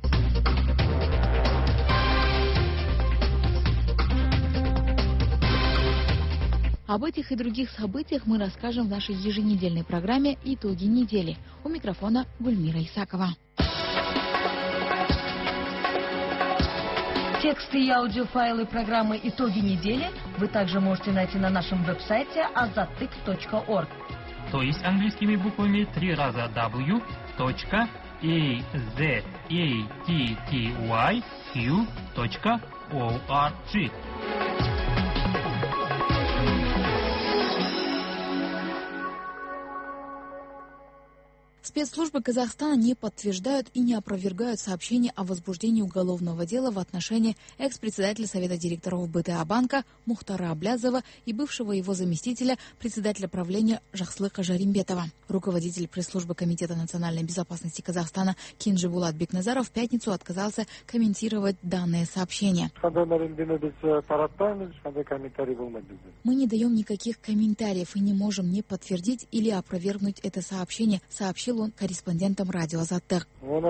S1: Об этих и других событиях мы расскажем в нашей еженедельной программе «Итоги недели». У микрофона Гульмира Исакова.
S2: Тексты и аудиофайлы программы «Итоги недели» вы также можете найти на нашем веб-сайте azattyk.org.
S11: То есть английскими буквами 3 раза w.azattyq.org.
S1: Спецслужбы Казахстана не подтверждают и не опровергают сообщения о возбуждении уголовного дела в отношении экс-председателя Совета директоров БТА банка Мухтара Аблязова и бывшего его заместителя, председателя правления Жахслыка Жаримбетова. Руководитель пресс-службы Комитета национальной безопасности Казахстана Кинжи Булат Бекназаров в пятницу отказался комментировать данные сообщения. Мы не даем никаких комментариев и не можем не подтвердить или опровергнуть это сообщение, сообщил он корреспондентам радио Азаттық.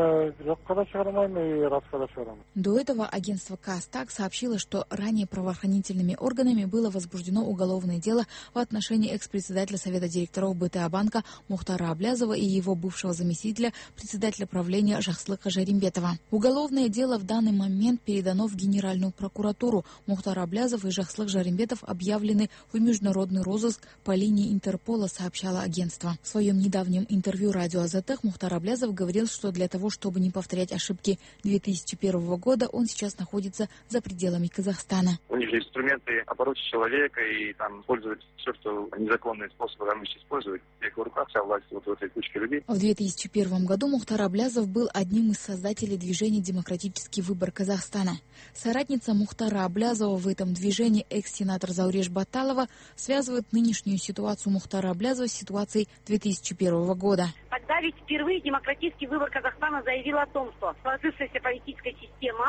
S1: До этого агентство КАСТАК сообщило, что ранее правоохранительными органами было возбуждено уголовное дело в отношении экс-председателя Совета директоров БТА банка Мухтара Аблязова и его бывшего заместителя, председателя правления Жахслыка Жаримбетова. Уголовное дело в данный момент передано в Генеральную прокуратуру. Мухтар Аблязов и Жахслык Жаримбетов объявлены в международный розыск по линии Интерпола, сообщало агентство. В своем недавнем интервью радио Азаттық Мухтар Аблязов говорил, что для того, чтобы не повторять ошибки 2001 года, он сейчас находится за пределами Казахстана.
S24: У них же инструменты оборот человека и там использовать все, что незаконные способы раньше использовать. В их руках вся власть вот в этой кучке людей.
S1: В 2001 году Мухтар Аблязов был одним из создателей движения «Демократический выбор Казахстана». Соратница Мухтара Аблязова в этом движении, экс-сенатор Зауреш Баталова, связывает нынешнюю ситуацию Мухтара Аблязова с ситуацией 2001 года.
S7: Тогда ведь впервые демократический выбор Казахстана заявил о том, что сложившаяся политическая система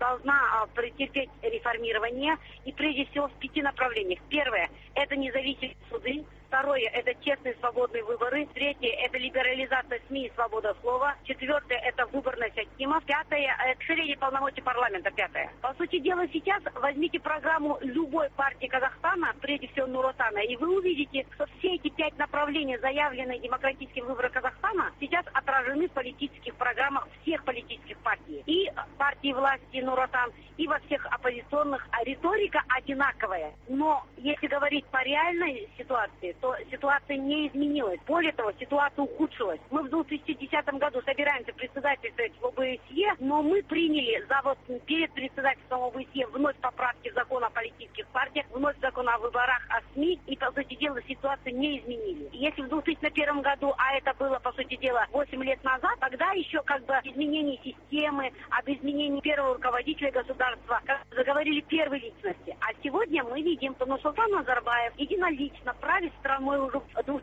S10: должна претерпеть реформирование, и прежде всего в 5 направлениях. Первое – это независимые суды. Второе – это честные свободные выборы. Третье – это либерализация СМИ и свобода слова. Четвертое – это выборность акимов. Пятое – это расширение полномочий парламента. Пятое. По сути дела, сейчас возьмите программу любой партии Казахстана, прежде всего Нур-Отана, и вы увидите, что все эти 5 направлений, заявленные демократическим выбором Казахстана, сейчас отражены в политических программах всех политических партий. И партии власти Нур-Отан, и во всех оппозиционных. Риторика одинаковая. Но если говорить по реальной ситуации, то ситуация не изменилась. Более того, ситуация ухудшилась. Мы в 2010 году собираемся председательствовать в ОБСЕ, но мы приняли перед председательством ОБСЕ вновь поправки в закон о политических партиях, вновь закон о выборах, о СМИ, и, по сути дела, ситуацию не изменили. Если в 2001 году, а это было, по сути дела, 8 лет назад, тогда еще изменение системы, об изменении первого руководителя государства, заговорили первые личности. А сегодня мы видим, что Нурсултан Назарбаев единолично правит страной уже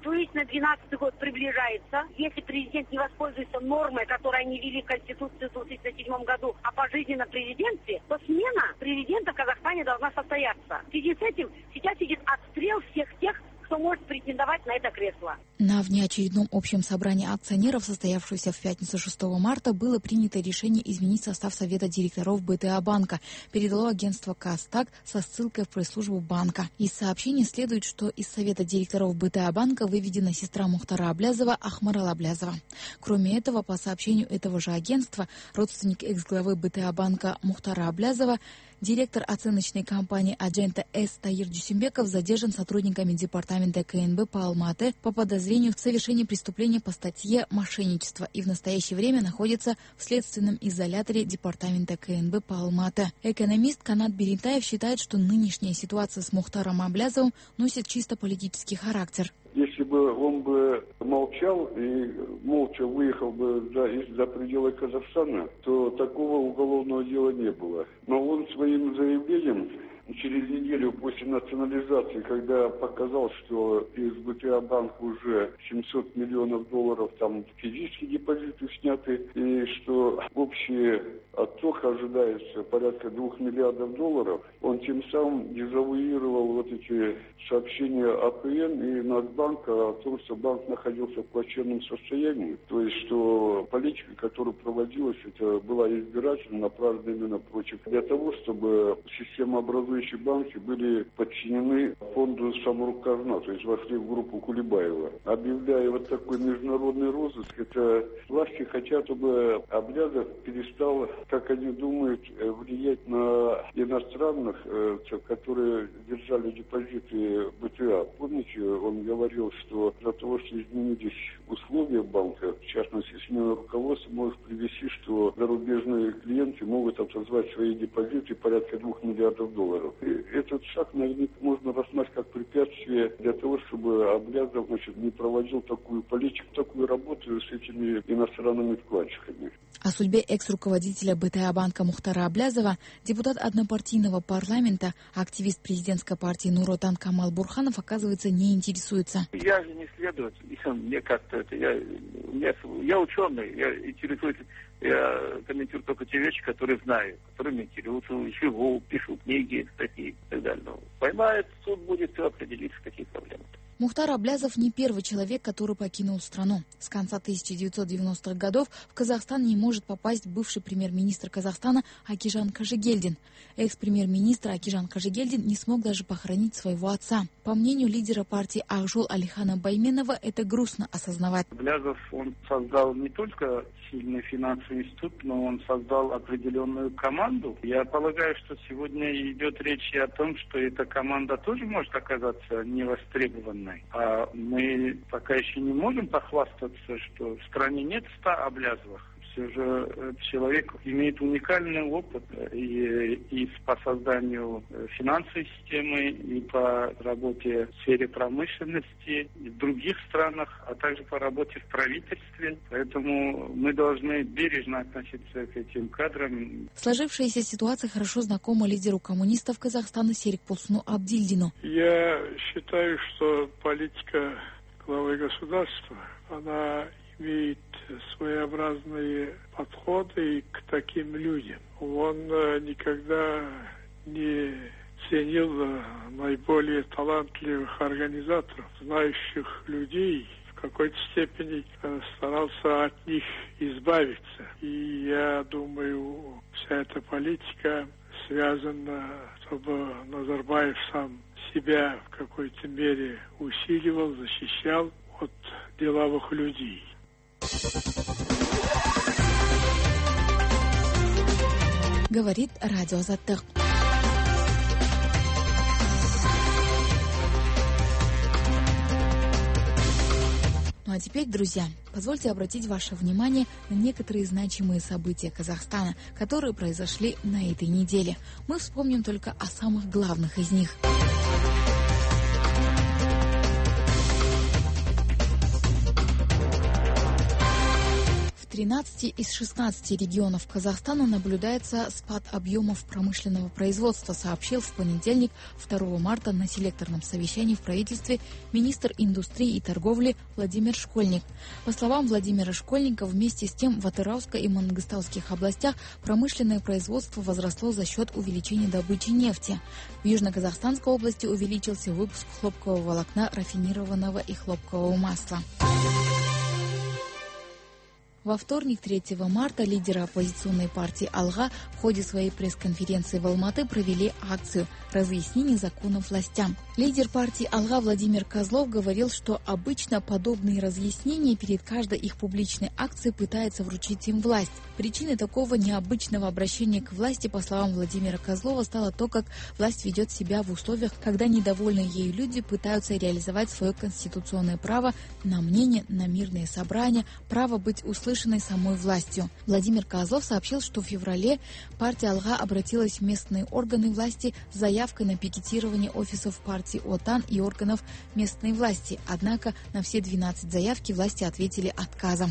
S10: 2012 год приближается. Если президент не воспользуется нормой, которую они ввели в Конституцию в 2007 году о пожизненном президентстве, то смена президента в Казахстане должна состояться. В связи с этим сейчас идет отстрел всех тех, кто может претендовать на это кресло.
S1: На внеочередном общем собрании акционеров, состоявшемся в пятницу 6 марта, было принято решение изменить состав Совета директоров БТА банка, передало агентство Кастак со ссылкой в пресс-службу банка. Из сообщения следует, что из Совета директоров БТА банка выведена сестра Мухтара Аблязова Ахмарал Аблязова. Кроме этого, по сообщению этого же агентства, родственник экс-главы БТА банка Мухтара Аблязова, директор оценочной компании Аджента С. Таир Дюсембеков задержан сотрудниками департамента КНБ по Алматы по подозрению в совершении преступления по статье «Мошенничество» и в настоящее время находится в следственном изоляторе департамента КНБ по Алматы. Экономист Канат Берентаев считает, что нынешняя ситуация с Мухтаром Аблязовым носит чисто политический характер.
S12: Если бы он бы молчал и молча выехал бы за пределы Казахстана, то такого уголовного дела не было. Но он своим заявлением через неделю после национализации, когда показал, что из БТА банка уже 700 миллионов долларов там физические депозиты сняты, и что общий отток ожидается порядка 2 миллиардов долларов, он тем самым дезавуировал вот эти сообщения АПН и Нацбанка о том, что банк находился в плачевном состоянии. То есть, что политика, которая проводилась, это была избирательно направлена именно против, для того, чтобы системообразующие банки были подчинены фонду Самрукказна, то есть вошли в группу Кулебаева. Объявляя вот такой международный розыск, это власти хотят, чтобы Аблязов перестал, как они думают, влиять на иностранных, которые держали депозиты БТА. Помните, он говорил, что для того, что изменились условия банка, в частности, смена руководства может привести, что зарубежные клиенты могут отозвать свои депозиты порядка 2 миллиардов долларов. И этот шаг, наверное, можно рассматривать как препятствие для того, чтобы Аблязов, не проводил такую политику, такую работу с этими иностранными вкладчиками.
S1: О судьбе экс-руководителя БТА банка Мухтара Аблязова депутат однопартийного парламента, активист президентской партии Нур-Отан Камал Бурханов, оказывается, не интересуется.
S13: Я же не следователь, мне как-то это, я ученый, я интересуюсь, я комментирую только те вещи, которые знаю, которыми интересуюсь, живу, пишу книги, статьи и так далее. Поймает, суд будет все определиться, какие проблемы.
S1: Мухтар Аблязов не первый человек, который покинул страну. С конца 1990-х годов в Казахстан не может попасть бывший премьер-министр Казахстана Акижан Кожегельдин. Экс-премьер-министр Акижан Кожегельдин не смог даже похоронить своего отца. По мнению лидера партии Акжол Алихана Байменова, это грустно осознавать.
S16: Аблязов, он создал не только сильный финансовый институт, но он создал определенную команду. Я полагаю, что сегодня идет речь и о том, что эта команда тоже может оказаться невостребованной. А мы пока еще не можем похвастаться, что в стране нет 100 Аблязовых. Все же человек имеет уникальный опыт и по созданию финансовой системы, и по работе в сфере промышленности, и в других странах, а также по работе в правительстве. Поэтому мы должны бережно относиться к этим кадрам.
S1: Сложившаяся ситуация хорошо знакома лидеру коммунистов Казахстана Серикболсуну Абдильдину.
S15: Я считаю, что политика главы государства, она
S5: имеет своеобразные подходы к таким людям. Он никогда не ценил наиболее талантливых организаторов, знающих людей, в какой-то степени старался от них избавиться. И я думаю, вся эта политика связана, чтобы Назарбаев сам себя в какой-то мере усиливал, защищал от деловых людей.
S1: Говорит радио Азаттык. Ну а теперь, друзья, позвольте обратить ваше внимание на некоторые значимые события Казахстана, которые произошли на этой неделе. Мы вспомним только о самых главных из них. В 13 из 16 регионов Казахстана наблюдается спад объемов промышленного производства, сообщил в понедельник, 2 марта, на селекторном совещании в правительстве министр индустрии и торговли Владимир Школьник. По словам Владимира Школьника, вместе с тем в Атырауской и Мангыстауских областях промышленное производство возросло за счет увеличения добычи нефти. В Южно-Казахстанской области увеличился выпуск хлопкового волокна, рафинированного и хлопкового масла. Во вторник, 3 марта, лидеры оппозиционной партии «Алга» в ходе своей пресс-конференции в Алматы провели акцию разъяснений законов властям. Лидер партии «Алга» Владимир Козлов говорил, что обычно подобные разъяснения перед каждой их публичной акцией пытается вручить им власть. Причиной такого необычного обращения к власти, по словам Владимира Козлова, стало то, как власть ведет себя в условиях, когда недовольные ею люди пытаются реализовать свое конституционное право на мнение, на мирные собрания, право быть услышанной самой властью. Владимир Козлов сообщил, что в феврале партия «Алга» обратилась в местные органы власти с заявкой на пикетирование офисов партии ОТАН и органов местной власти. Однако на все 12 заявки власти ответили отказом.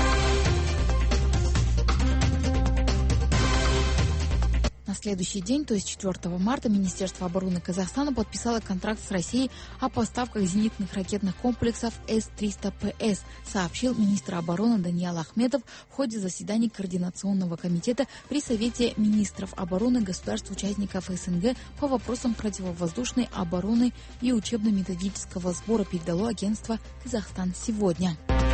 S1: На следующий день, то есть 4 марта, Министерство обороны Казахстана подписало контракт с Россией о поставках зенитных ракетных комплексов С-300ПС, сообщил министр обороны Даниал Ахметов в ходе заседания Координационного комитета при Совете министров обороны государств-участников СНГ по вопросам противовоздушной обороны и учебно-методического сбора, передало агентство «Казахстан сегодня».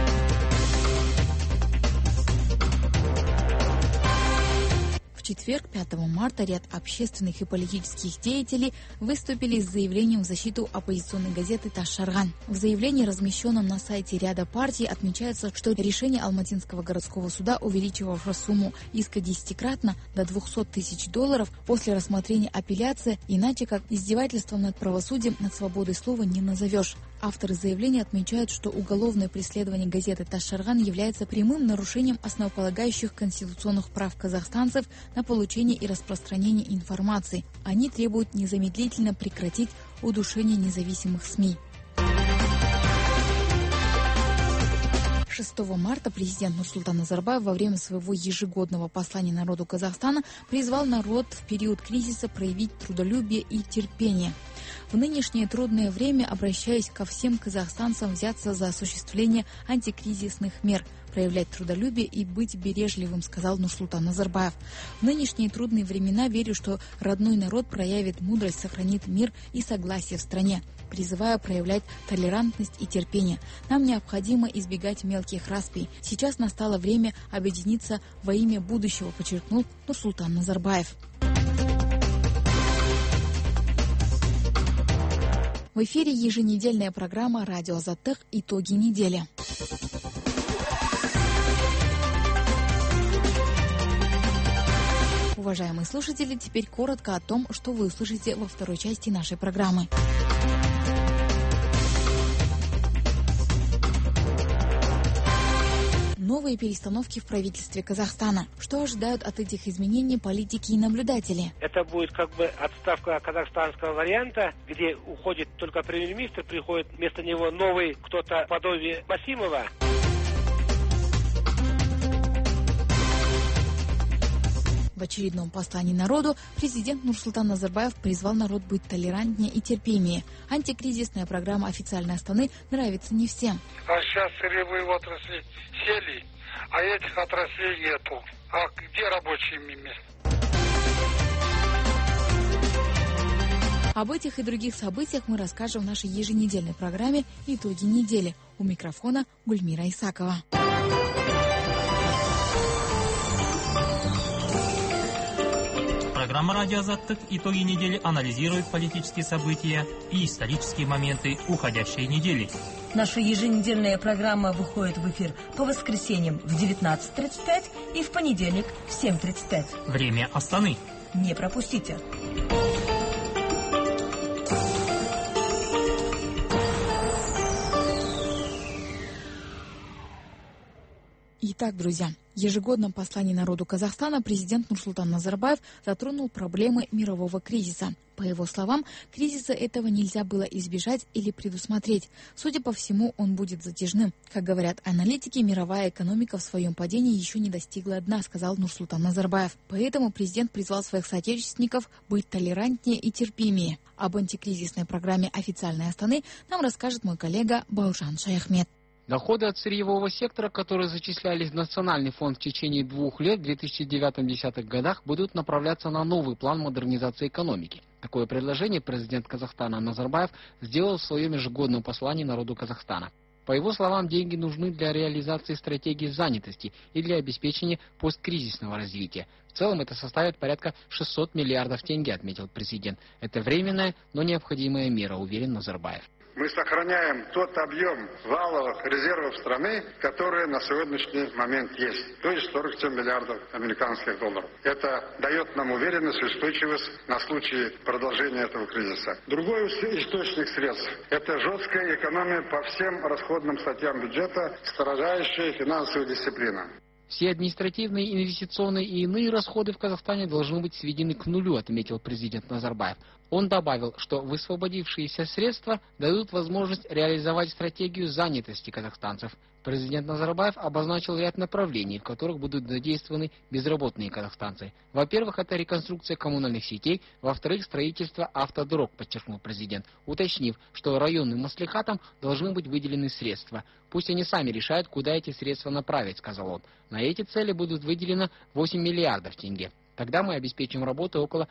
S1: В четверг, 5 марта, ряд общественных и политических деятелей выступили с заявлением в защиту оппозиционной газеты «Таш-Шарган». В заявлении, размещенном на сайте ряда партий, отмечается, что решение Алматинского городского суда, увеличивавшего сумму иска 10-кратно до $200 тысяч после рассмотрения апелляции, иначе как издевательством над правосудием, над свободой слова не назовешь. Авторы заявления отмечают, что уголовное преследование газеты «Таш-Шарган» является прямым нарушением основополагающих конституционных прав казахстанцев на получение и распространение информации. Они требуют незамедлительно прекратить удушение независимых СМИ. 6 марта президент Нурсултан Назарбаев во время своего ежегодного послания народу Казахстана призвал народ в период кризиса проявить трудолюбие и терпение. В нынешнее трудное время обращаюсь ко всем казахстанцам взяться за осуществление антикризисных мер, проявлять трудолюбие и быть бережливым, сказал Нурсултан Назарбаев. В нынешние трудные времена верю, что родной народ проявит мудрость, сохранит мир и согласие в стране. Призываю проявлять толерантность и терпение. Нам необходимо избегать мелких расприй. Сейчас настало время объединиться во имя будущего, подчеркнул Нурсултан Назарбаев. В эфире еженедельная программа «Радио Азаттык. Итоги недели». Уважаемые слушатели, теперь коротко о том, что вы услышите во второй части нашей программы. Новые перестановки в правительстве Казахстана. Что ожидают от этих изменений политики и наблюдатели?
S9: Это будет как бы отставка казахстанского варианта, где уходит только премьер-министр, приходит вместо него новый кто-то подобие Масимова.
S1: В очередном послании народу президент Нурсултан Назарбаев призвал народ быть толерантнее и терпимее. Антикризисная программа официальной Астаны нравится не всем.
S5: А сейчас сырьевые отрасли сели, а этих отраслей нету. А где рабочие места?
S1: Об этих и других событиях мы расскажем в нашей еженедельной программе «Итоги недели». У микрофона Гульмира Исакова.
S11: Программа «Радио Азаттык» итоги недели анализирует политические события и исторические моменты уходящей недели.
S2: Наша еженедельная программа выходит в эфир по воскресеньям в 19:35 и в понедельник в 7:35.
S11: Время Астаны.
S2: Не пропустите.
S1: Итак, друзья, в ежегодном послании народу Казахстана президент Нурсултан Назарбаев затронул проблемы мирового кризиса. По его словам, кризиса этого нельзя было избежать или предусмотреть. Судя по всему, он будет затяжным. Как говорят аналитики, мировая экономика в своем падении еще не достигла дна, сказал Нурсултан Назарбаев. Поэтому президент призвал своих соотечественников быть толерантнее и терпимее. Об антикризисной программе официальной Астаны нам расскажет мой коллега Баушан Шаяхмет.
S20: Доходы от сырьевого сектора, которые зачислялись в Национальный фонд в течение 2 лет в 2009-2010 годах, будут направляться на новый план модернизации экономики. Такое предложение президент Казахстана Назарбаев сделал в своем ежегодном послании народу Казахстана. По его словам, деньги нужны для реализации стратегии занятости и для обеспечения посткризисного развития. В целом это составит порядка 600 миллиардов тенге, отметил президент. Это временная, но необходимая мера, уверен Назарбаев.
S21: Мы сохраняем тот объем валовых резервов страны, которые на сегодняшний момент есть, то есть 47 миллиардов американских долларов. Это дает нам уверенность и устойчивость на случай продолжения этого кризиса. Другой источник средств – это жесткая экономия по всем расходным статьям бюджета, строжайшая финансовая дисциплина.
S20: Все административные, инвестиционные и иные расходы в Казахстане должны быть сведены к нулю, отметил президент Назарбаев. Он добавил, что высвободившиеся средства дадут возможность реализовать стратегию занятости казахстанцев. Президент Назарбаев обозначил ряд направлений, в которых будут задействованы безработные казахстанцы. Во-первых, это реконструкция коммунальных сетей, во-вторых, строительство автодорог, подчеркнул президент, уточнив, что районным маслихатам должны быть выделены средства. Пусть они сами решают, куда эти средства направить, сказал он. На эти цели будут выделено 8 миллиардов тенге. Тогда мы обеспечим работу около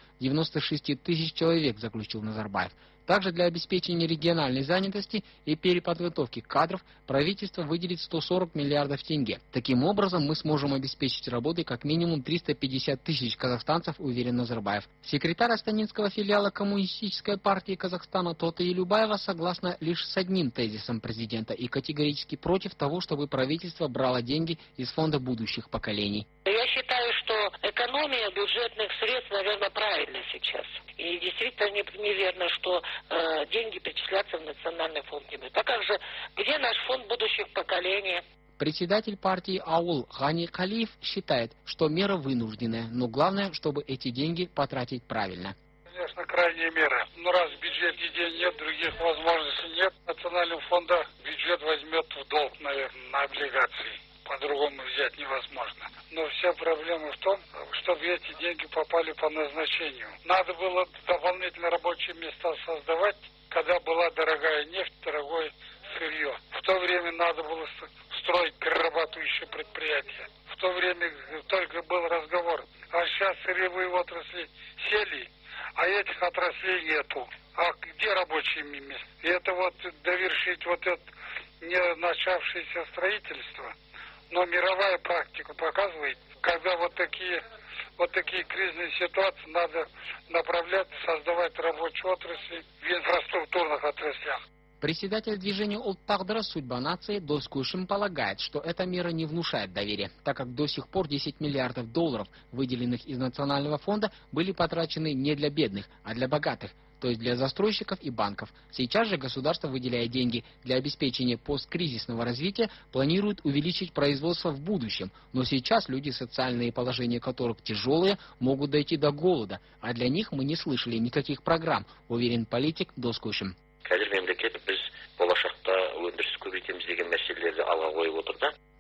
S20: 96 тысяч человек, заключил Назарбаев. Также для обеспечения региональной занятости и переподготовки кадров правительство выделит 140 миллиардов тенге. Таким образом, мы сможем обеспечить работой как минимум 350 тысяч казахстанцев, уверен Назарбаев. Секретарь астанинского филиала Коммунистической партии Казахстана Тота Елюбаева согласна лишь с одним тезисом президента и категорически против того, чтобы правительство брало деньги из фонда будущих поколений.
S7: Я считаю, что экономия бюджетных средств, наверное, правильно сейчас. И действительно неверно, что деньги перечислятся в национальный фонд не будет. А как же, где наш фонд будущих поколений?
S20: Председатель партии АУЛ Гани Калиев считает, что мера вынужденная, но главное, чтобы эти деньги потратить правильно.
S5: Конечно, крайняя мера. Но раз в бюджете денег нет, других возможностей нет, национального фонда бюджет возьмет в долг, наверное, на облигации. По-другому взять невозможно. Но вся проблема в том, чтобы эти деньги попали по назначению. Надо было дополнительно рабочие места создавать, когда была дорогая нефть, дорогое сырье. В то время надо было строить перерабатывающие предприятия. В то время только был разговор. А сейчас сырьевые отрасли сели, а этих отраслей нету. А где рабочие места? И это вот довершить вот это не начавшееся строительство. Но мировая практика показывает, когда вот такие кризисные ситуации надо направлять, создавать рабочие отрасли в инфраструктурных отраслях.
S20: Председатель движения «Улт-Тагдыра. Судьба нации» Доскушин полагает, что эта мера не внушает доверия, так как до сих пор 10 миллиардов долларов, выделенных из национального фонда, были потрачены не для бедных, а для богатых, то есть для застройщиков и банков. Сейчас же государство, выделяя деньги для обеспечения посткризисного развития, планирует увеличить производство в будущем. Но сейчас люди, социальные положения которых тяжелые, могут дойти до голода, а для них мы не слышали никаких программ, уверен политик Доскушин.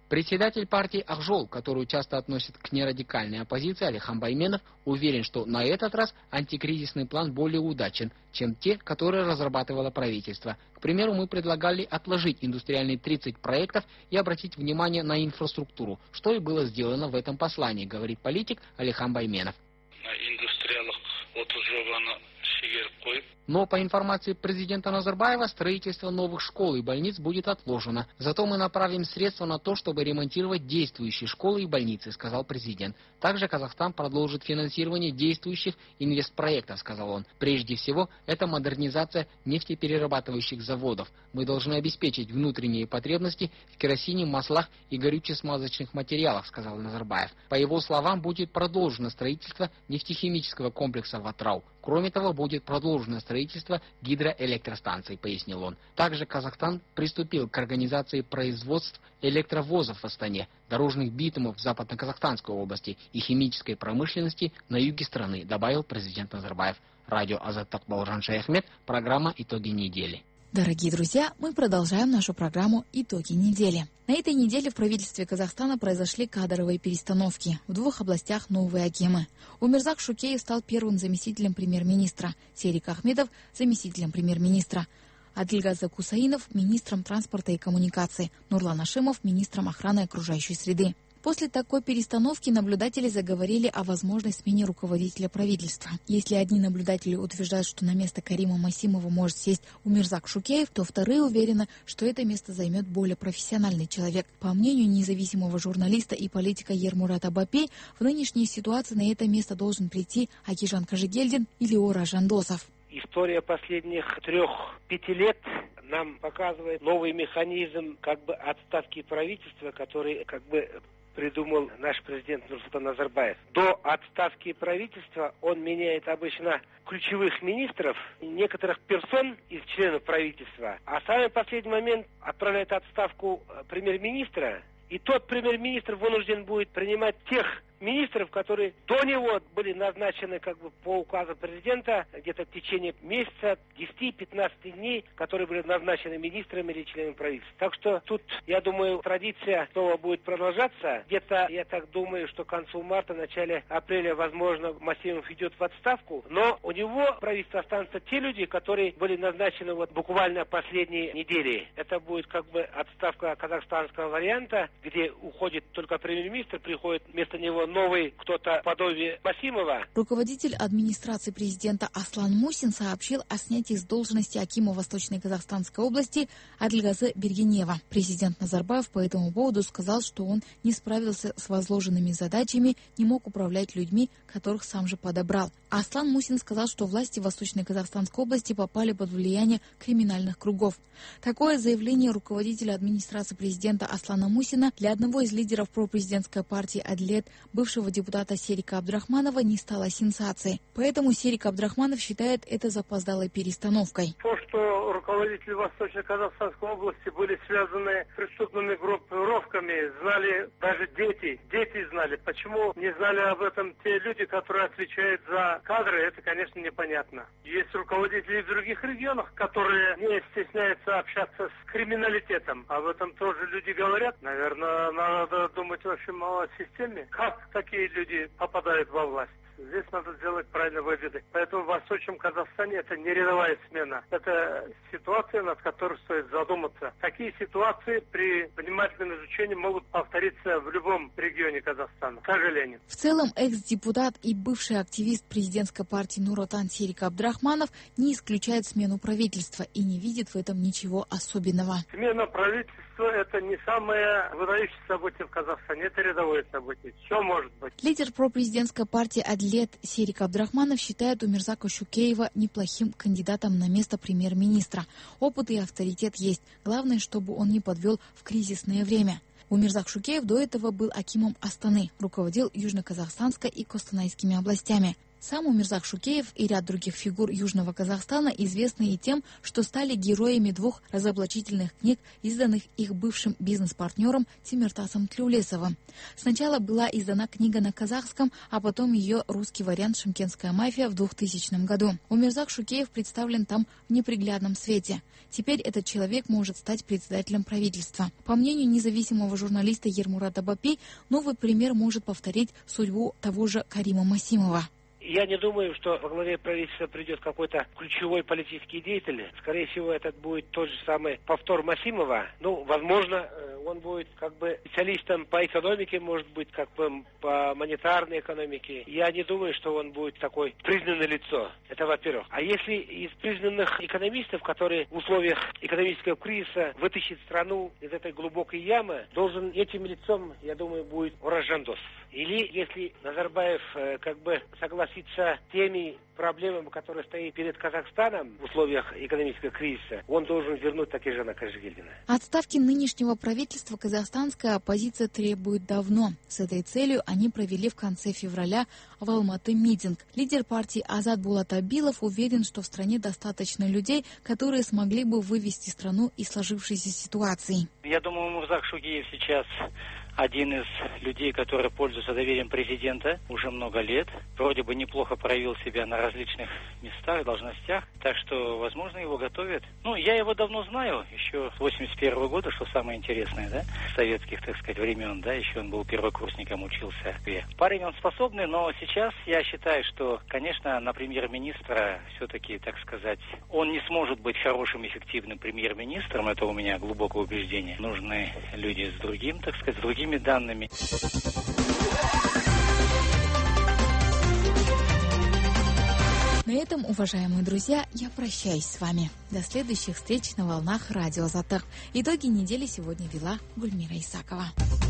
S20: Председатель партии «Акжол», которую часто относят к нерадикальной оппозиции, Алихан Байменов, уверен, что на этот раз антикризисный план более удачен, чем те, которые разрабатывало правительство. К примеру, мы предлагали отложить индустриальные 30 проектов и обратить внимание на инфраструктуру, что и было сделано в этом послании, говорит политик Алихан Байменов. Но по информации президента Назарбаева, строительство новых школ и больниц будет отложено. Зато мы направим средства на то, чтобы ремонтировать действующие школы и больницы, сказал президент. Также Казахстан продолжит финансирование действующих инвестпроектов, сказал он. Прежде всего, это модернизация нефтеперерабатывающих заводов. Мы должны обеспечить внутренние потребности в керосине, маслах и горюче-смазочных материалах, сказал Назарбаев. По его словам, будет продолжено строительство нефтехимического комплекса в Атрау. Кроме того, будет продолжено строительство гидроэлектростанций, пояснил он. Также Казахстан приступил к организации производств электровозов в Астане, дорожных битумов в Западно-Казахстанской области и химической промышленности на юге страны, добавил президент Назарбаев. Радио Азаттык, Бауыржан Шаяхмет, программа «Итоги недели».
S1: Дорогие друзья, мы продолжаем нашу программу «Итоги недели». На этой неделе в правительстве Казахстана произошли кадровые перестановки. В 2 областях новые акимы. Умирзак Шукеев стал первым заместителем премьер-министра, Серик Ахмедов – заместителем премьер-министра, Адильгаза Кусаинов – министром транспорта и коммуникаций, Нурлан Ашимов – министром охраны окружающей среды. После такой перестановки наблюдатели заговорили о возможной смене руководителя правительства. Если одни наблюдатели утверждают, что на место Карима Масимова может сесть Умирзак Шукеев, то вторые уверены, что это место займет более профессиональный человек. По мнению независимого журналиста и политика Ермурата Бапей, в нынешней ситуации на это место должен прийти Акижан Кажигельдин или Ора Жандосов.
S9: История последних 3-5 лет нам показывает новый механизм отставки правительства, который придумал наш президент Нурсултан Назарбаев. До отставки правительства он меняет обычно ключевых министров, некоторых персон из членов правительства, а в самый последний момент отправляет в отставку премьер-министра, и тот премьер-министр вынужден будет принимать тех министров, которые до него были назначены по указу президента где-то в течение месяца, 10-15 дней, которые были назначены министрами или членами правительства. Так что тут, я думаю, традиция снова будет продолжаться. Где-то, я так думаю, что к концу марта, начале апреля, возможно, Масимов идет в отставку, но у него в правительстве останутся те люди, которые были назначены буквально последние недели. Это будет отставка казахстанского варианта, где уходит только премьер-министр, приходит вместо него новый кто-то подобие Масимова.
S1: Руководитель администрации президента Аслан Мусин сообщил о снятии с должности акима Восточной Казахстанской области Адильгазы Бергенева. Президент Назарбаев по этому поводу сказал, что он не справился с возложенными задачами, не мог управлять людьми, которых сам же подобрал. Аслан Мусин сказал, что власти Восточной Казахстанской области попали под влияние криминальных кругов. Такое заявление руководителя администрации президента Аслана Мусина для одного из лидеров пропрезидентской партии «Адлет», бывшего депутата Серика Абдрахманова, не стало сенсацией. Поэтому Серик Абдрахманов считает это запоздалой перестановкой.
S14: То, что руководители Восточной Казахстанской области были связаны с преступными группировками, знали даже дети. Дети знали. Почему не знали об этом те люди, которые отвечают за кадры, это, конечно, непонятно. Есть руководители в других регионах, которые не стесняются общаться с криминалитетом. Об этом тоже люди говорят. Наверное, надо думать в общем о системе. Как такие люди попадают во власть? Здесь надо сделать правильные выводы. Поэтому в Восточном Казахстане это не рядовая смена. Это ситуация, над которой стоит задуматься. Такие ситуации при внимательном изучении могут повториться в любом регионе Казахстана, к сожалению.
S1: В целом, экс-депутат и бывший активист президентской партии Нур-Отан Серик Абдрахманов не исключает смену правительства и не видит в этом ничего особенного.
S14: Смена правительства — это не самое выдающееся событие в Казахстане, это рядовое событие. Все может быть.
S1: Лидер пропрезидентской партии «Адлет» Серик Абдрахманов считает Умирзака Шукеева неплохим кандидатом на место премьер-министра. Опыт и авторитет есть. Главное, чтобы он не подвел в кризисное время. Умирзак Шукеев до этого был акимом Астаны, руководил Южно-Казахстанской и Костанайскими областями. Сам Умирзак Шукеев и ряд других фигур Южного Казахстана известны и тем, что стали героями 2 разоблачительных книг, изданных их бывшим бизнес-партнером Тимиртасом Тлеулесовым. Сначала была издана книга на казахском, а потом ее русский вариант «Шымкентская мафия» в 2000 году. Умирзак Шукеев представлен там в неприглядном свете. Теперь этот человек может стать председателем правительства. По мнению независимого журналиста Ермурата Бапи, новый пример может повторить судьбу того же Карима Масимова.
S9: Я не думаю, что во главе правительства придет какой-то ключевой политический деятель. Скорее всего, это будет тот же самый повтор Масимова. Возможно, он будет специалистом по экономике, может быть, по монетарной экономике. Я не думаю, что он будет такой признанное лицо. Это во-первых. А если из признанных экономистов, которые в условиях экономического кризиса вытащит страну из этой глубокой ямы, должен этим лицом, я думаю, будет Ораз Жандосов. Или если Назарбаев согласится с теми проблемами, которые стоят перед Казахстаном в условиях экономического кризиса, он должен вернуть Такежана Кожегельдина.
S1: Отставки нынешнего правительства казахстанская оппозиция требует давно. С этой целью они провели в конце февраля в Алматы митинг. Лидер партии Азат Булат Абилов уверен, что в стране достаточно людей, которые смогли бы вывести страну из сложившейся ситуации.
S6: Я думаю, Умирзак Шукеев сейчас один из людей, который пользуется доверием президента уже много лет. Вроде бы неплохо проявил себя на различных местах, должностях. Так что, возможно, его готовят. Я его давно знаю, еще с 81 года, что самое интересное, да, советских, времен, да, еще он был первокурсником, учился. Парень он способный, но сейчас я считаю, что, конечно, на премьер-министра все-таки, он не сможет быть хорошим, эффективным премьер-министром, это у меня глубокое убеждение. Нужны люди с другим, с другими данными.
S1: На этом, уважаемые друзья, я прощаюсь с вами. До следующих встреч на волнах Радио Азаттык. Итоги недели сегодня вела Гульмира Исакова.